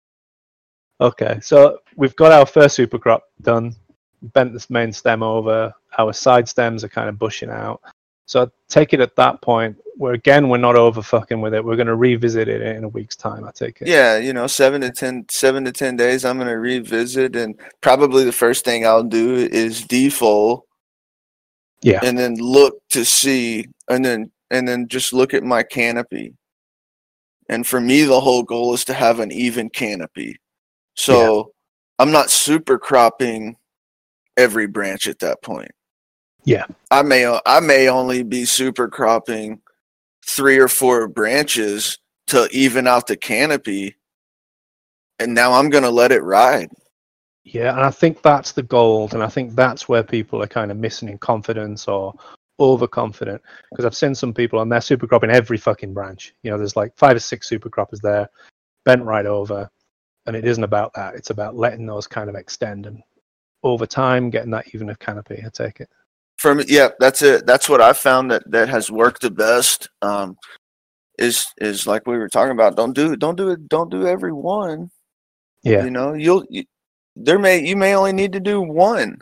Okay, so we've got our first super crop done. Bent this main stem over. Our side stems are kind of bushing out. So take it at that point where, again, we're not over fucking with it. We're going to revisit it in a week's time, I take it. Yeah, you know, seven to ten, seven to ten days, I'm going to revisit. And probably the first thing I'll do is defol. Yeah. And then look to see, and then and then just look at my canopy. And for me, the whole goal is to have an even canopy. So yeah. I'm not super cropping every branch at that point. Yeah, I may I may only be super cropping three or four branches to even out the canopy, and now I'm going to let it ride. Yeah, and I think that's the gold, and I think that's where people are kind of missing in confidence or overconfident, because I've seen some people and they're super cropping every fucking branch. You know, there's like five or six super croppers there, bent right over, and it isn't about that. It's about letting those kind of extend and over time getting that even of canopy. I take it. From yeah, that's it. That's what I found that, that has worked the best. Um, is is like we were talking about. Don't do don't do it. Don't do every one. Yeah, you know you'll you, there may you may only need to do one.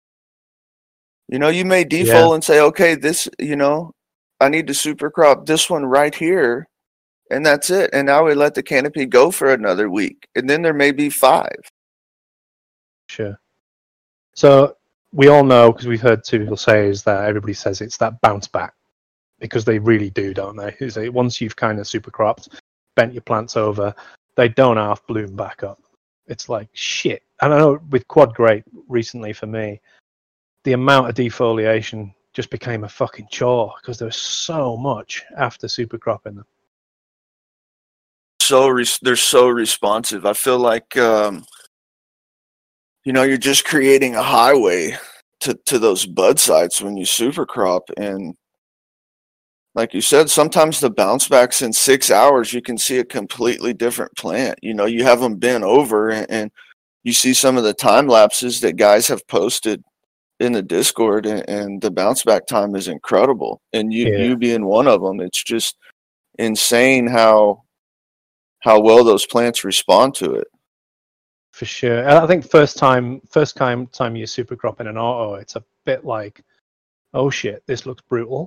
You know, you may defol yeah. and say, okay, this you know, I need to super crop this one right here, and that's it. And now we let the canopy go for another week, and then there may be five. Sure. So. We all know, because we've heard two people say, is that everybody says it's that bounce back, because they really do, don't they? Is that once you've kind of super cropped, bent your plants over, they don't half bloom back up. It's like shit. And I know with Quad Grape recently for me, the amount of defoliation just became a fucking chore because there was so much after super cropping them. So re- they're so responsive. I feel like. Um... You know, you're just creating a highway to, to those bud sites when you super crop. And like you said, sometimes the bounce backs in six hours, you can see a completely different plant. You know, you have them bent over and, and you see some of the time lapses that guys have posted in the Discord, and, and the bounce back time is incredible. And you, yeah. you being one of them, it's just insane how, how well those plants respond to it. For sure. I think first time first time time you super crop in an auto, it's a bit like, oh shit, this looks brutal.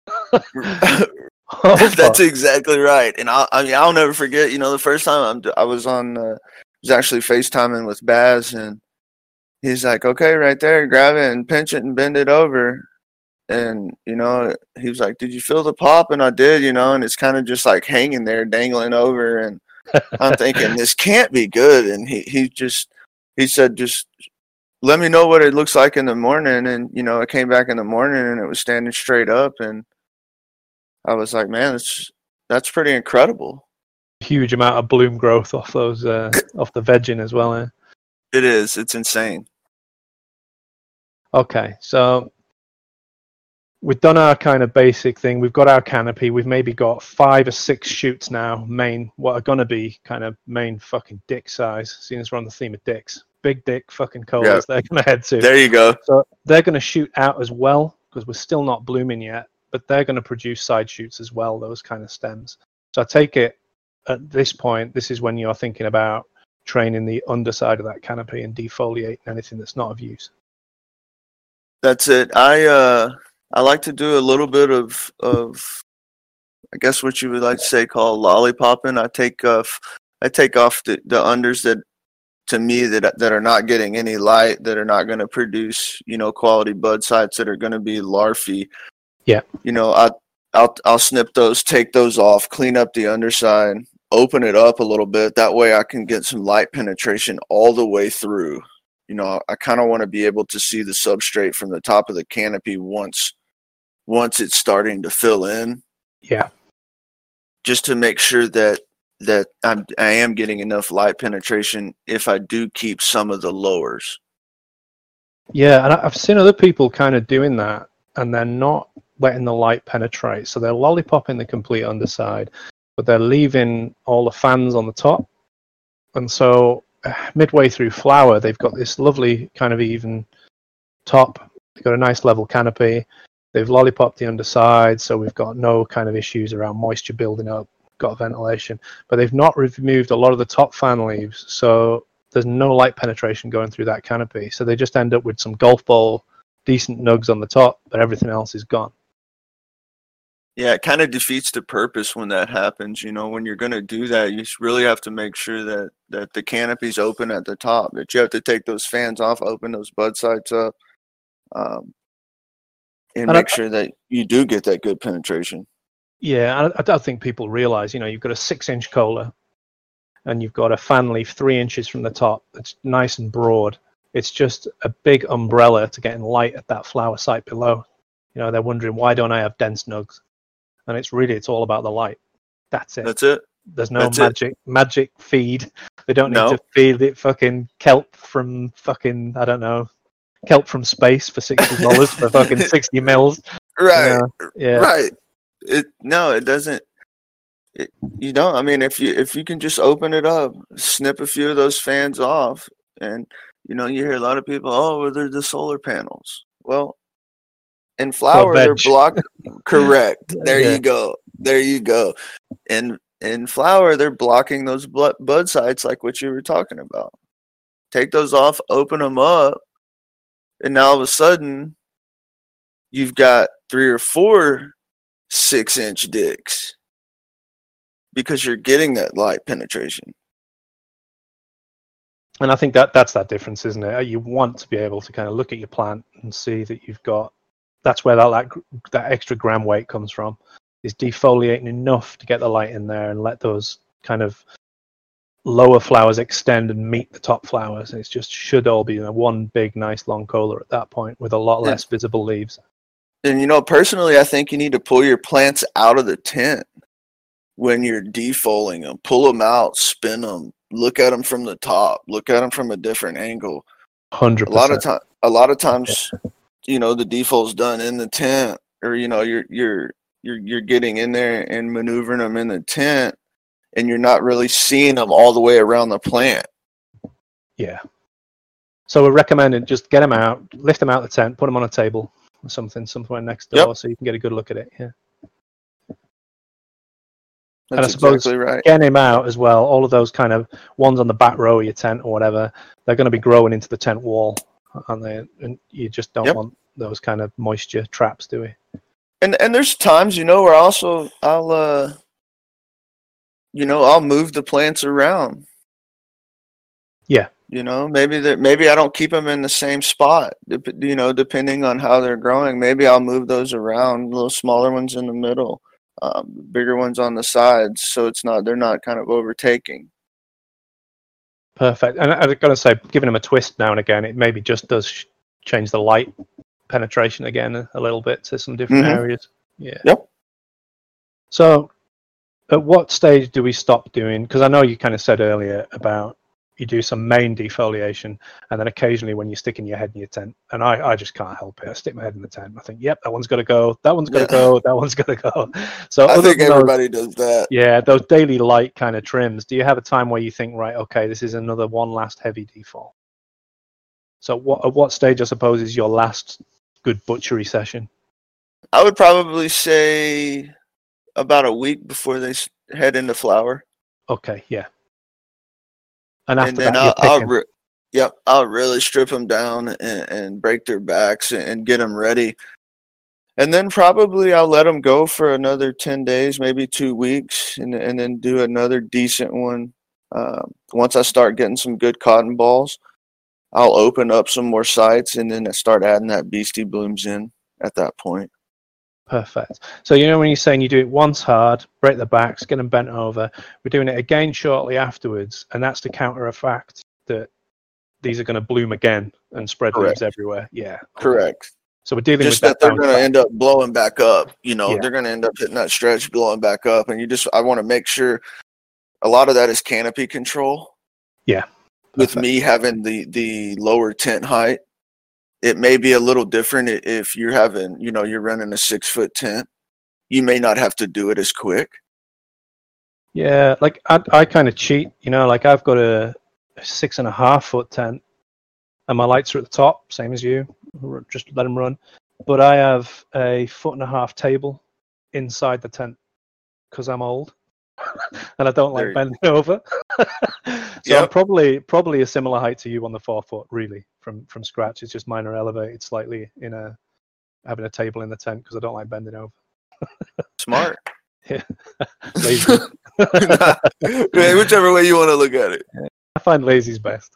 oh, That's exactly right. And I, I mean, I'll never forget. You know, the first time I'm, I was on, uh, I was actually FaceTiming with Baz, and he's like, "Okay, right there, grab it and pinch it and bend it over." And you know, he was like, "Did you feel the pop?" And I did. You know, and it's kind of just like hanging there, dangling over, and I'm thinking this can't be good. And he, he just, he said, just let me know what it looks like in the morning. And, you know, I came back in the morning and it was standing straight up. And I was like, man, that's, that's pretty incredible. Huge amount of bloom growth off those, uh, off the vegging as well. Eh? It is. It's insane. Okay. So we've done our kind of basic thing. We've got our canopy. We've maybe got five or six shoots now, main, what are going to be kind of main fucking dick size, seeing as we're on the theme of dicks. Big dick fucking colas yeah. they're going to head to. There you go. So they're going to shoot out as well, because we're still not blooming yet, but they're going to produce side shoots as well, those kind of stems. So I take it at this point, this is when you're thinking about training the underside of that canopy and defoliating anything that's not of use. That's it. I uh, I like to do a little bit of of I guess what you would like to say called lollipopping. I take off I take off the, the unders that to me that that are not getting any light, that are not going to produce, you know, quality bud sites, that are going to be larvae. Yeah. You know, I I'll I'll snip those, take those off, clean up the underside, open it up a little bit. That way I can get some light penetration all the way through. You know, I kind of want to be able to see the substrate from the top of the canopy once once it's starting to fill in. Yeah. Just to make sure that that I'm, I am getting enough light penetration if I do keep some of the lowers. Yeah, and I've seen other people kind of doing that, and they're not letting the light penetrate. So they're lollipopping the complete underside, but they're leaving all the fans on the top. And so uh, midway through flower, they've got this lovely kind of even top. They've got a nice level canopy. They've lollipopped the underside, so we've got no kind of issues around moisture building up. Got ventilation, but they've not removed a lot of the top fan leaves, so there's no light penetration going through that canopy. So they just end up with some golf ball, decent nugs on the top, but everything else is gone. Yeah, it kind of defeats the purpose when that happens. You know, when you're going to do that, you really have to make sure that that the canopy's open at the top. That you have to take those fans off, open those bud sites up, um, and, and make I, sure that you do get that good penetration. Yeah, I, I don't think people realize, you know, you've got a six-inch cola and you've got a fan leaf three inches from the top. It's nice and broad. It's just a big umbrella to getting light at that flower site below. You know, they're wondering, why don't I have dense nugs? And it's really, it's all about the light. That's it. That's it. There's no That's magic it. magic feed. They don't need no. to feed it fucking kelp from fucking, I don't know, kelp from space for sixty dollars for fucking sixty mils. Right. You know? Yeah. Right. It no, it doesn't. It, you don't. I mean, if you if you can just open it up, snip a few of those fans off, and you know, you hear a lot of people, oh, well, they're the solar panels. Well, in flower, they're blocked. Correct. There yeah. you go. There you go. And in flower, they're blocking those bud sites, like what you were talking about. Take those off, open them up, and now all of a sudden, you've got three or four six-inch dicks because you're getting that light penetration. And I think that that's that difference, isn't it? You want to be able to kind of look at your plant and see that you've got, that's where that that, that extra gram weight comes from, is defoliating enough to get the light in there and let those kind of lower flowers extend and meet the top flowers. It just should all be, you know, one big, nice long cola at that point with a lot less yeah. visible leaves. And, you know, personally, I think you need to pull your plants out of the tent when you're defoliating them. Pull them out, spin them, look at them from the top, look at them from a different angle. one hundred percent. A lot of time, a lot of times, yeah. you know, the defolt's done in the tent, or you know, you're you're you're you're getting in there and maneuvering them in the tent, and you're not really seeing them all the way around the plant. Yeah. So we're recommending just get them out, lift them out of the tent, put them on a table or something, somewhere next door, yep. so you can get a good look at it. Yeah. That's and I suppose exactly right. Getting him out as well, all of those kind of ones on the back row of your tent or whatever, they're going to be growing into the tent wall, aren't they? And you just don't yep. want those kind of moisture traps, do we? And and there's times, you know, where also I'll, uh, you know, I'll move the plants around. Yeah. You know, maybe that maybe I don't keep them in the same spot. You know, depending on how they're growing, maybe I'll move those around. Little smaller ones in the middle, um, bigger ones on the sides, so it's not they're not kind of overtaking. Perfect. And I've got to say, giving them a twist now and again, it maybe just does change the light penetration again a little bit to some different mm-hmm. areas. Yeah. Yep. So, at what stage do we stop doing? Because I know you kind of said earlier about, you do some main defoliation, and then occasionally when you're sticking your head in your tent, and I, I just can't help it. I stick my head in the tent. I think, yep, that one's got to go. That one's got to Yeah. go. That one's got to go. So I other think than everybody those, does that. yeah, those daily light kind of trims, do you have a time where you think, right, okay, this is another one last heavy defol? So what at what stage, I suppose, is your last good butchery session? I would probably say about a week before they s- head into flower. Okay, yeah. And after And then that, I'll, you're I'll picking. re- yep, I'll really strip them down and, and break their backs and, and get them ready. And then probably I'll let them go for another ten days, maybe two weeks, and, and then do another decent one. Um, once I start getting some good cotton balls, I'll open up some more sites and then I start adding that Beastie Blooms in at that point. Perfect. So you know when you're saying you do it once hard, break the backs, get them bent over, we're doing it again shortly afterwards, and that's to counter a fact that these are going to bloom again and spread Correct. leaves everywhere. Yeah. Okay. Correct. So we're dealing Just with that that. they're bounce going to back. end up blowing back up. You know, Yeah. they're going to end up hitting that stretch, blowing back up. And you just, I want to make sure a lot of that is canopy control. Yeah. With Perfect. me having the, the lower tent height, it may be a little different if you're having, you know, you're running a six foot tent. You may not have to do it as quick. Yeah, like I, I kind of cheat, you know, like I've got a, a six and a half foot tent, and my lights are at the top, same as you. Just let them run. But I have a foot and a half table inside the tent because I'm old and I don't There like you- bending over. So I'm Yep. probably probably a similar height to you on the four foot, really, from from scratch. It's just mine are elevated slightly in a having a table in the tent because I don't like bending over. Smart. Yeah, lazy. Man, whichever way you want to look at it. I find lazy's best.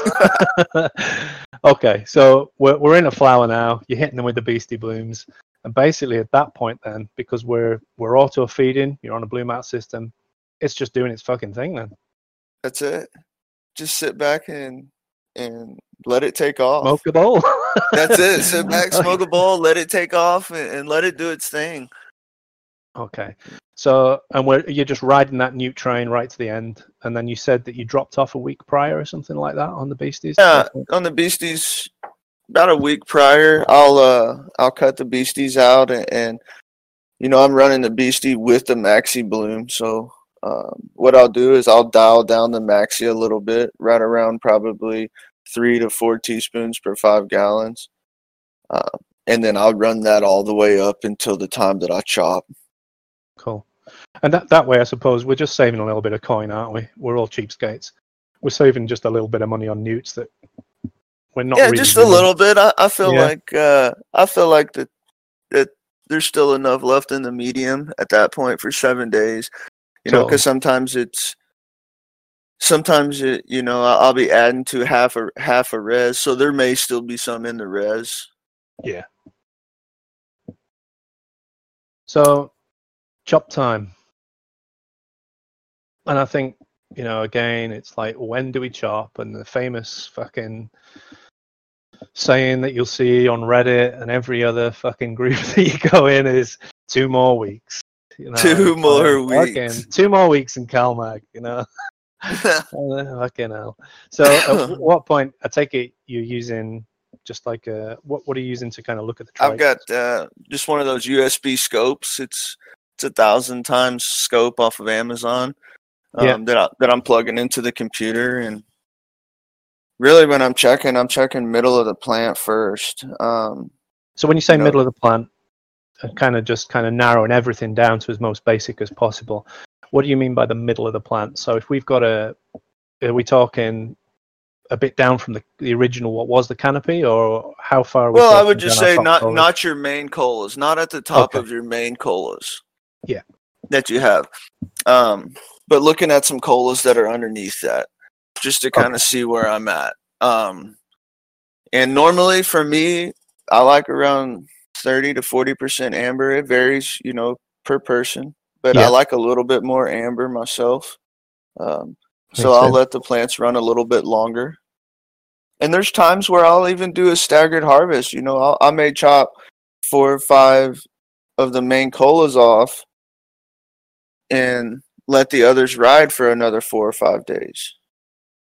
Okay, so we're we're in a flower now. You're hitting them with the Beastie Blooms, and basically at that point, then because we're we're auto feeding, you're on a bloom out system, it's just doing its fucking thing then. That's it. Just sit back and and let it take off. Smoke a bowl. That's it. Sit back, smoke a bowl, let it take off, and, and let it do its thing. Okay, so and we're you're just riding that newt train right to the end, and then you said that you dropped off a week prior or something like that on the Beasties. Yeah, on the Beasties, about a week prior, I'll uh I'll cut the Beasties out, and, and you know I'm running the Beastie with the Maxi Bloom. So um, what I'll do is I'll dial down the Maxi a little bit, right around probably three to four teaspoons per five gallons, uh, and then I'll run that all the way up until the time that I chop. Cool. And that, that way, I suppose, we're just saving a little bit of coin, aren't we? We're all cheapskates. We're saving just a little bit of money on newts that we're not Yeah, really just a using. little bit. I, I feel Yeah. like uh, I feel like that that there's still enough left in the medium at that point for seven days. You know, Totally. because sometimes it's sometimes it, you know I'll I'll be adding to half a half a res, so there may still be some in the res. Yeah. So, chop time. And I think, you know, again, it's like, when do we chop? And the famous fucking saying that you'll see on Reddit and every other fucking group that you go in is two more weeks. You know, Two it's more like, weeks. fucking two more weeks in Calmac, you know. Oh, fucking hell. So at what point, I take it you're using just like a, what, what are you using to kind of look at the I've traits? got uh, just one of those U S B scopes. It's it's a thousand times scope off of Amazon. Um, Yeah. that I, that I'm plugging into the computer, and really when I'm checking, I'm checking middle of the plant first. Um, So when you say you know- middle of the plant, uh, kind of just kind of narrowing everything down to as most basic as possible, what do you mean by the middle of the plant? So if we've got a, are we talking a bit down from the, the original, what was the canopy, or how far are we well, I talking would just down our say top not colas? not your main colas, not at the top Okay. of your main colas. Yeah. That you have, um, but looking at some colas that are underneath that, just to kind Okay. of see where I'm at. Um, and normally for me, I like around thirty to forty percent amber. It varies, you know, per person, but I Yeah. like a little bit more amber myself. Um, so Me I'll too. let the plants run a little bit longer. And there's times where I'll even do a staggered harvest. You know, I'll, I may chop four or five of the main colas off and let the others ride for another four or five days.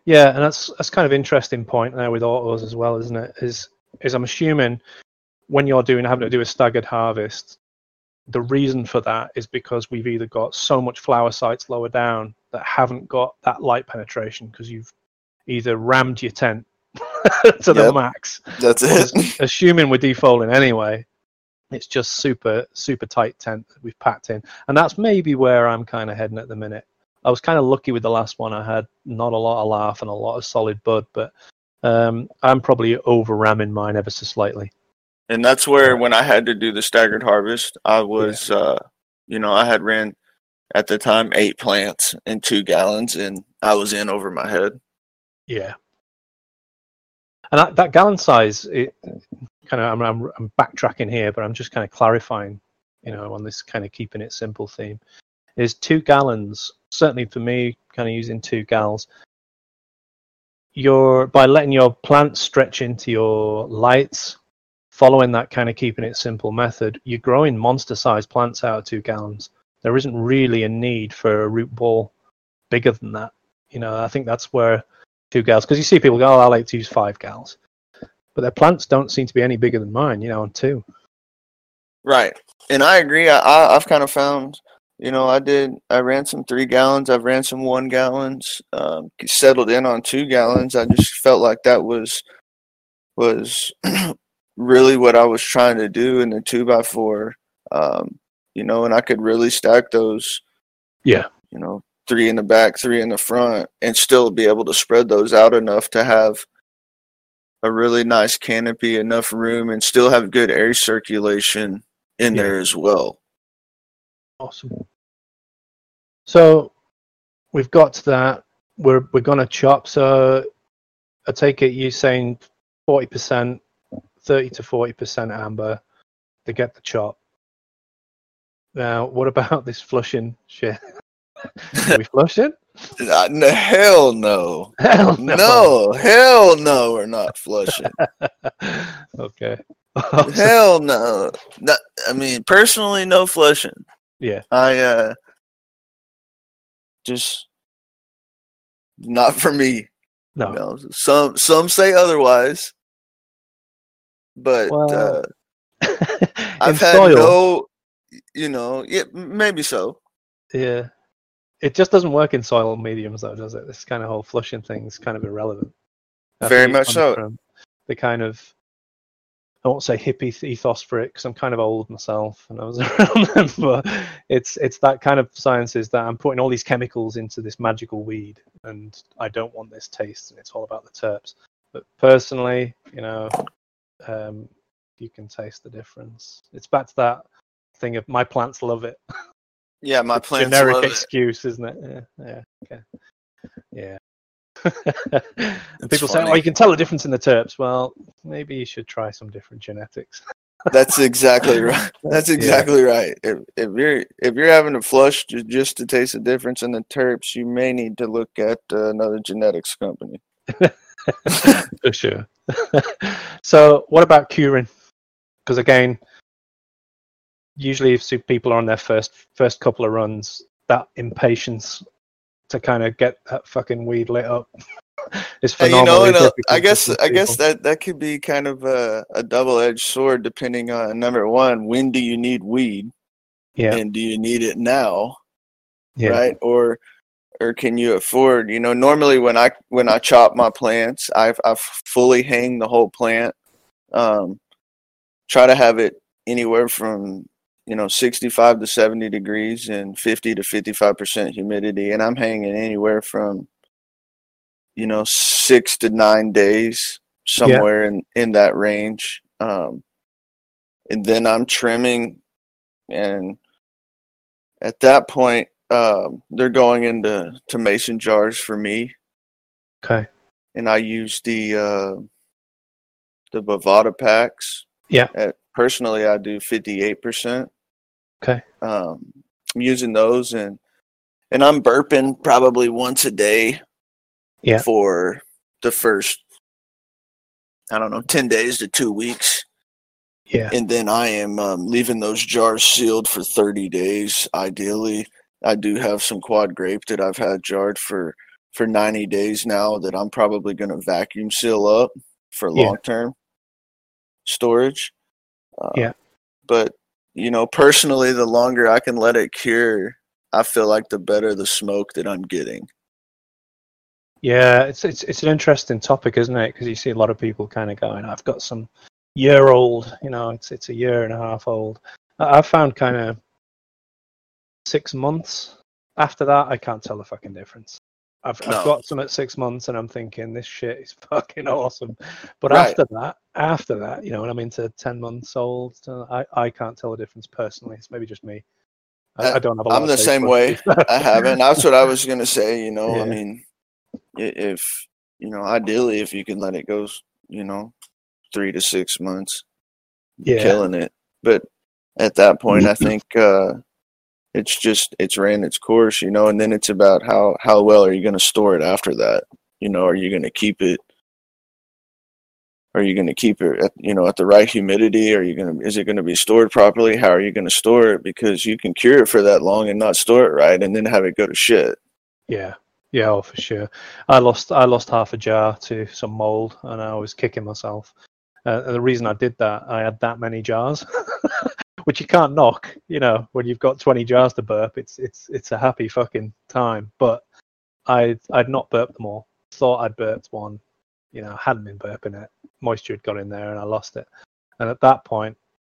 Yeah, and that's that's kind of interesting point there with autos as well, isn't it? Is is I'm assuming when you're doing having to do a staggered harvest, the reason for that is because we've either got so much flower sites lower down that haven't got that light penetration because you've either rammed your tent to the Yep, max. that's it. Assuming we're defoaling anyway, it's just super super tight tent that we've packed in, and that's maybe where I'm kind of heading at the minute. I was kind of lucky with the last one. I had not a lot of laugh and a lot of solid bud, but um, I'm probably over ramming mine ever so slightly. And that's where when I had to do the staggered harvest, I was, yeah. uh, you know, I had ran at the time eight plants in two gallons, and I was in over my head. Yeah. And that, that gallon size, it kind of, I'm, I'm, I'm backtracking here, but I'm just kind of clarifying, you know, on this kind of keeping it simple theme. Is two gallons, certainly for me, kind of using two gals, you're, by letting your plants stretch into your lights, following that kind of keeping it simple method, you're growing monster-sized plants out of two gallons. There isn't really a need for a root ball bigger than that. You know, I think that's where two gals, because you see people go, oh, I like to use five gals. But their plants don't seem to be any bigger than mine, you know, on two. Right. And I agree. I, I, I've kind of found, you know, I did, I ran some three gallons. I've ran some one gallons, um, settled in on two gallons. I just felt like that was, was really what I was trying to do in the two by four, um, you know, and I could really stack those, yeah, you know, three in the back, three in the front, and still be able to spread those out enough to have a really nice canopy, enough room, and still have good air circulation in yeah. there as well. Awesome. So we've got to that. We're we're gonna chop. So I take it you're saying forty percent, thirty to forty percent amber to get the chop. Now, what about this flushing shit? Are we flushing? Uh, no, hell no. Hell no. No, hell no, we're not flushing. Okay. Hell no. no. I mean, personally, no flushing. Yeah. I, uh, just, not for me. No. You know, some, some say otherwise, but, well, uh, I've had soil, no, you know, yeah, maybe so. Yeah. It just doesn't work in soil mediums, though, does it? This kind of whole flushing thing is kind of irrelevant. I Very much so. From the kind of, I won't say hippie ethos for it, because I'm kind of old myself and I was around them, but it's it's that kind of sciences that I'm putting all these chemicals into this magical weed, and I don't want this taste, and it's all about the terps. But personally, you know, um, you can taste the difference. It's back to that thing of my plants love it. Yeah, my it's plants generic love excuse, it. Isn't it? Yeah, yeah, okay. Yeah. And people funny. say, "Oh, you can tell the difference in the terps." Well, maybe you should try some different genetics. That's exactly right. That's exactly yeah. right. If if you're if you're having a flush just, just to taste the difference in the terps, you may need to look at uh, another genetics company. For sure. So, what about curing? Because again, usually if people are on their first first couple of runs, that impatience to kind of get that fucking weed lit up is phenomenal. You know, I guess I guess that, that could be kind of a, a double-edged sword depending on, number one, when do you need weed? Yeah. And do you need it now? Yeah. Right? Or or can you afford, you know, normally when I when I chop my plants, I I fully hang the whole plant. Um, try to have it anywhere from, you know, sixty-five to seventy degrees and fifty to fifty-five percent humidity. And I'm hanging anywhere from, you know, six to nine days, somewhere yeah. in, in that range. Um, and then I'm trimming. And at that point, um, they're going into to mason jars for me. Okay. And I use the, uh, the Bovada packs. Yeah. At, personally, I do fifty-eight percent. Okay. Um, I'm using those, and and I'm burping probably once a day. Yeah. For the first, I don't know, ten days to two weeks. Yeah. And then I am um, leaving those jars sealed for thirty days. Ideally, I do have some quad grape that I've had jarred for for ninety days now that I'm probably going to vacuum seal up for Yeah. long term storage. Uh, Yeah. But, you know, personally, the longer I can let it cure, I feel like the better the smoke that I'm getting. Yeah, it's it's it's an interesting topic, isn't it? Because you see a lot of people kind of going, "I've got some year old, you know, it's it's a year and a half old." I, I found kind of six months after that, I can't tell the fucking difference. I've No. I've got some at six months, and I'm thinking this shit is fucking awesome. But Right. after that, after that, you know, when I'm into ten months old, uh, I I can't tell the difference personally. It's maybe just me. I, I don't have a lot I'm of the taste same buds. way. I haven't. That's what I was going to say, you know, Yeah. I mean, i- if, you know, ideally, if you can let it go, you know, three to six months, Yeah. killing it. But at that point, I think uh, it's just, it's ran its course, you know, and then it's about how, how well are you going to store it after that? You know, are you going to keep it? Are you going to keep it at, you know, at the right humidity? Are you going to, is it going to be stored properly? How are you going to store it? Because you can cure it for that long and not store it right and then have it go to shit. Yeah. Yeah, oh, for sure. I lost I lost half a jar to some mold, and I was kicking myself. Uh, and the reason I did that, I had that many jars, which you can't knock. You know, when you've got twenty jars to burp, it's it's it's a happy fucking time. But I I'd not burped them all. Thought I'd burped one. You know, hadn't been burping it. Moisture had got in there, and I lost it. And at that point,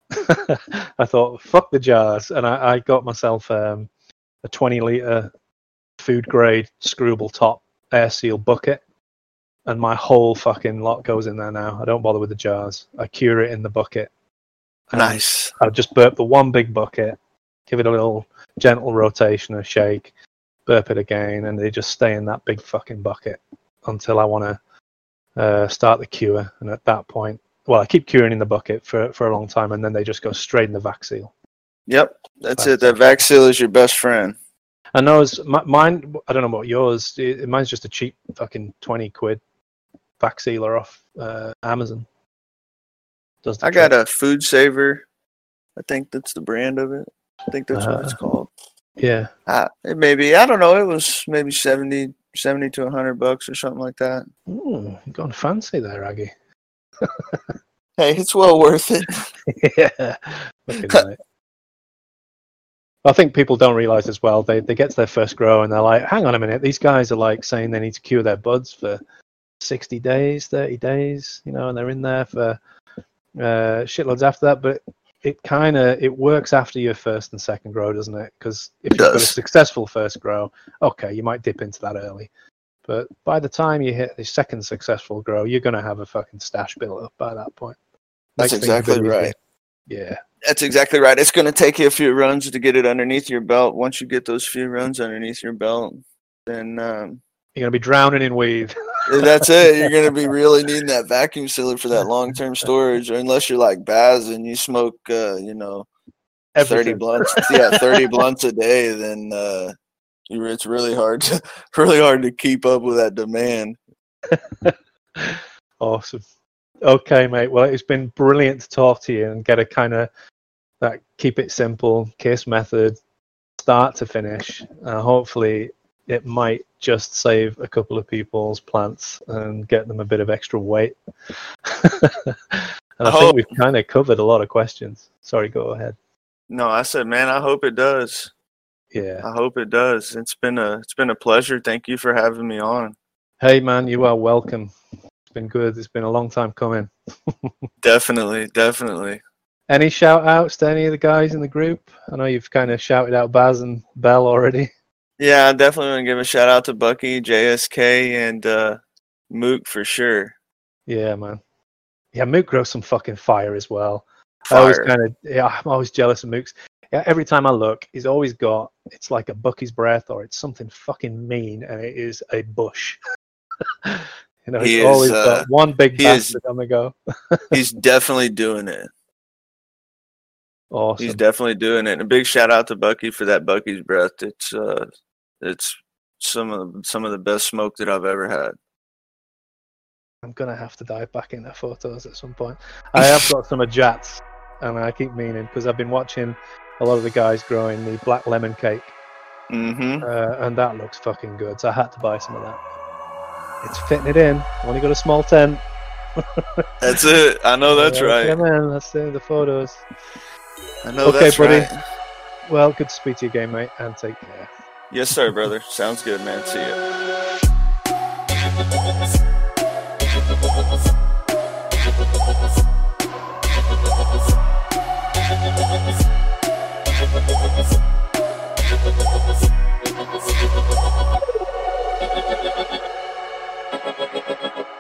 I thought, fuck the jars, and I, I got myself um, a twenty liter food grade screwable top air seal bucket, and my whole fucking lot goes in there now. I don't bother with the jars. I cure it in the bucket. And Nice. I just burp the one big bucket, give it a little gentle rotation, a shake, burp it again, and they just stay in that big fucking bucket until I want to uh, start the cure. And at that point, well, I keep curing in the bucket for for a long time, and then they just go straight in the vac seal. Yep, that's, That's it. That vac seal is your best friend. I know it's, mine, I don't know about yours, it, mine's just a cheap fucking twenty quid vac sealer off uh, Amazon. Does the I trick. got a Food Saver. I think that's the brand of it. I think that's Uh, what it's called. Yeah. Uh, it maybe, I don't know, it was maybe seventy, seventy to one hundred bucks or something like that. Ooh, you've gone fancy there, Aggie. Hey, it's well worth it. Yeah. Fucking right. I think people don't realize as well, they, they get to their first grow and they're like, hang on a minute, these guys are like saying they need to cure their buds for sixty days, thirty days, you know, and they're in there for uh, shitloads after that. But it kind of, it works after your first and second grow, doesn't it? Because if It you've got a does. successful first grow, okay, you might dip into that early. But by the time you hit the second successful grow, you're going to have a fucking stash built up by that point. That's Makes things a exactly bit easier. right. Yeah. That's exactly right. It's going to take you a few runs to get it underneath your belt. Once you get those few runs underneath your belt, then um, You're going to be drowning in weed. that's it. You're going to be really needing that vacuum sealer for that long-term storage, or unless you're like Baz and you smoke, uh, you know, Everything. thirty blunts. Yeah, thirty blunts a day. Then uh, it's really hard to really hard to keep up with that demand. Awesome. Okay, mate. Well, it's been brilliant to talk to you and get a kind of that keep it simple case method, start to finish. Uh, hopefully, it might just save a couple of people's plants and get them a bit of extra weight. And I Oh. think we've kind of covered a lot of questions. Sorry, go ahead. No, I said, man, I hope it does. Yeah. I hope it does. It's been a it's been a pleasure. Thank you for having me on. Hey, man, you are welcome. It's been good. It's been a long time coming. Definitely, definitely. Any shout outs to any of the guys in the group? I know you've kind of shouted out Baz and Bell already. Yeah, I definitely want to give a shout out to Bucky, J S K, and uh, Mook for sure. Yeah, man. Yeah, Mook grows some fucking fire as well. I always Fire. kind of, yeah, I'm always jealous of Mook's. Yeah, every time I look, he's always got, it's like a Bucky's breath or it's something fucking mean, and it is a bush. You know, He he's is, always uh, got one big he is- bastard on the go. He's definitely doing it. Awesome. He's definitely doing it. And a big shout out to Bucky for that Bucky's breath. It's uh, it's some of the, some of the best smoke that I've ever had. I'm gonna have to dive back into photos at some point. I have got some of Jats, and I keep meaning because I've been watching a lot of the guys growing the black lemon cake, Mm-hmm. uh, and that looks fucking good. So I had to buy some of that. It's fitting it in. Only got a small tent. That's it. I know that's uh, right. Yeah, man. That's the, the photos. I know Okay, that's buddy. right. Well, good to speak to you again, mate, and take care. Yes, sir, brother. Sounds good, man. See ya.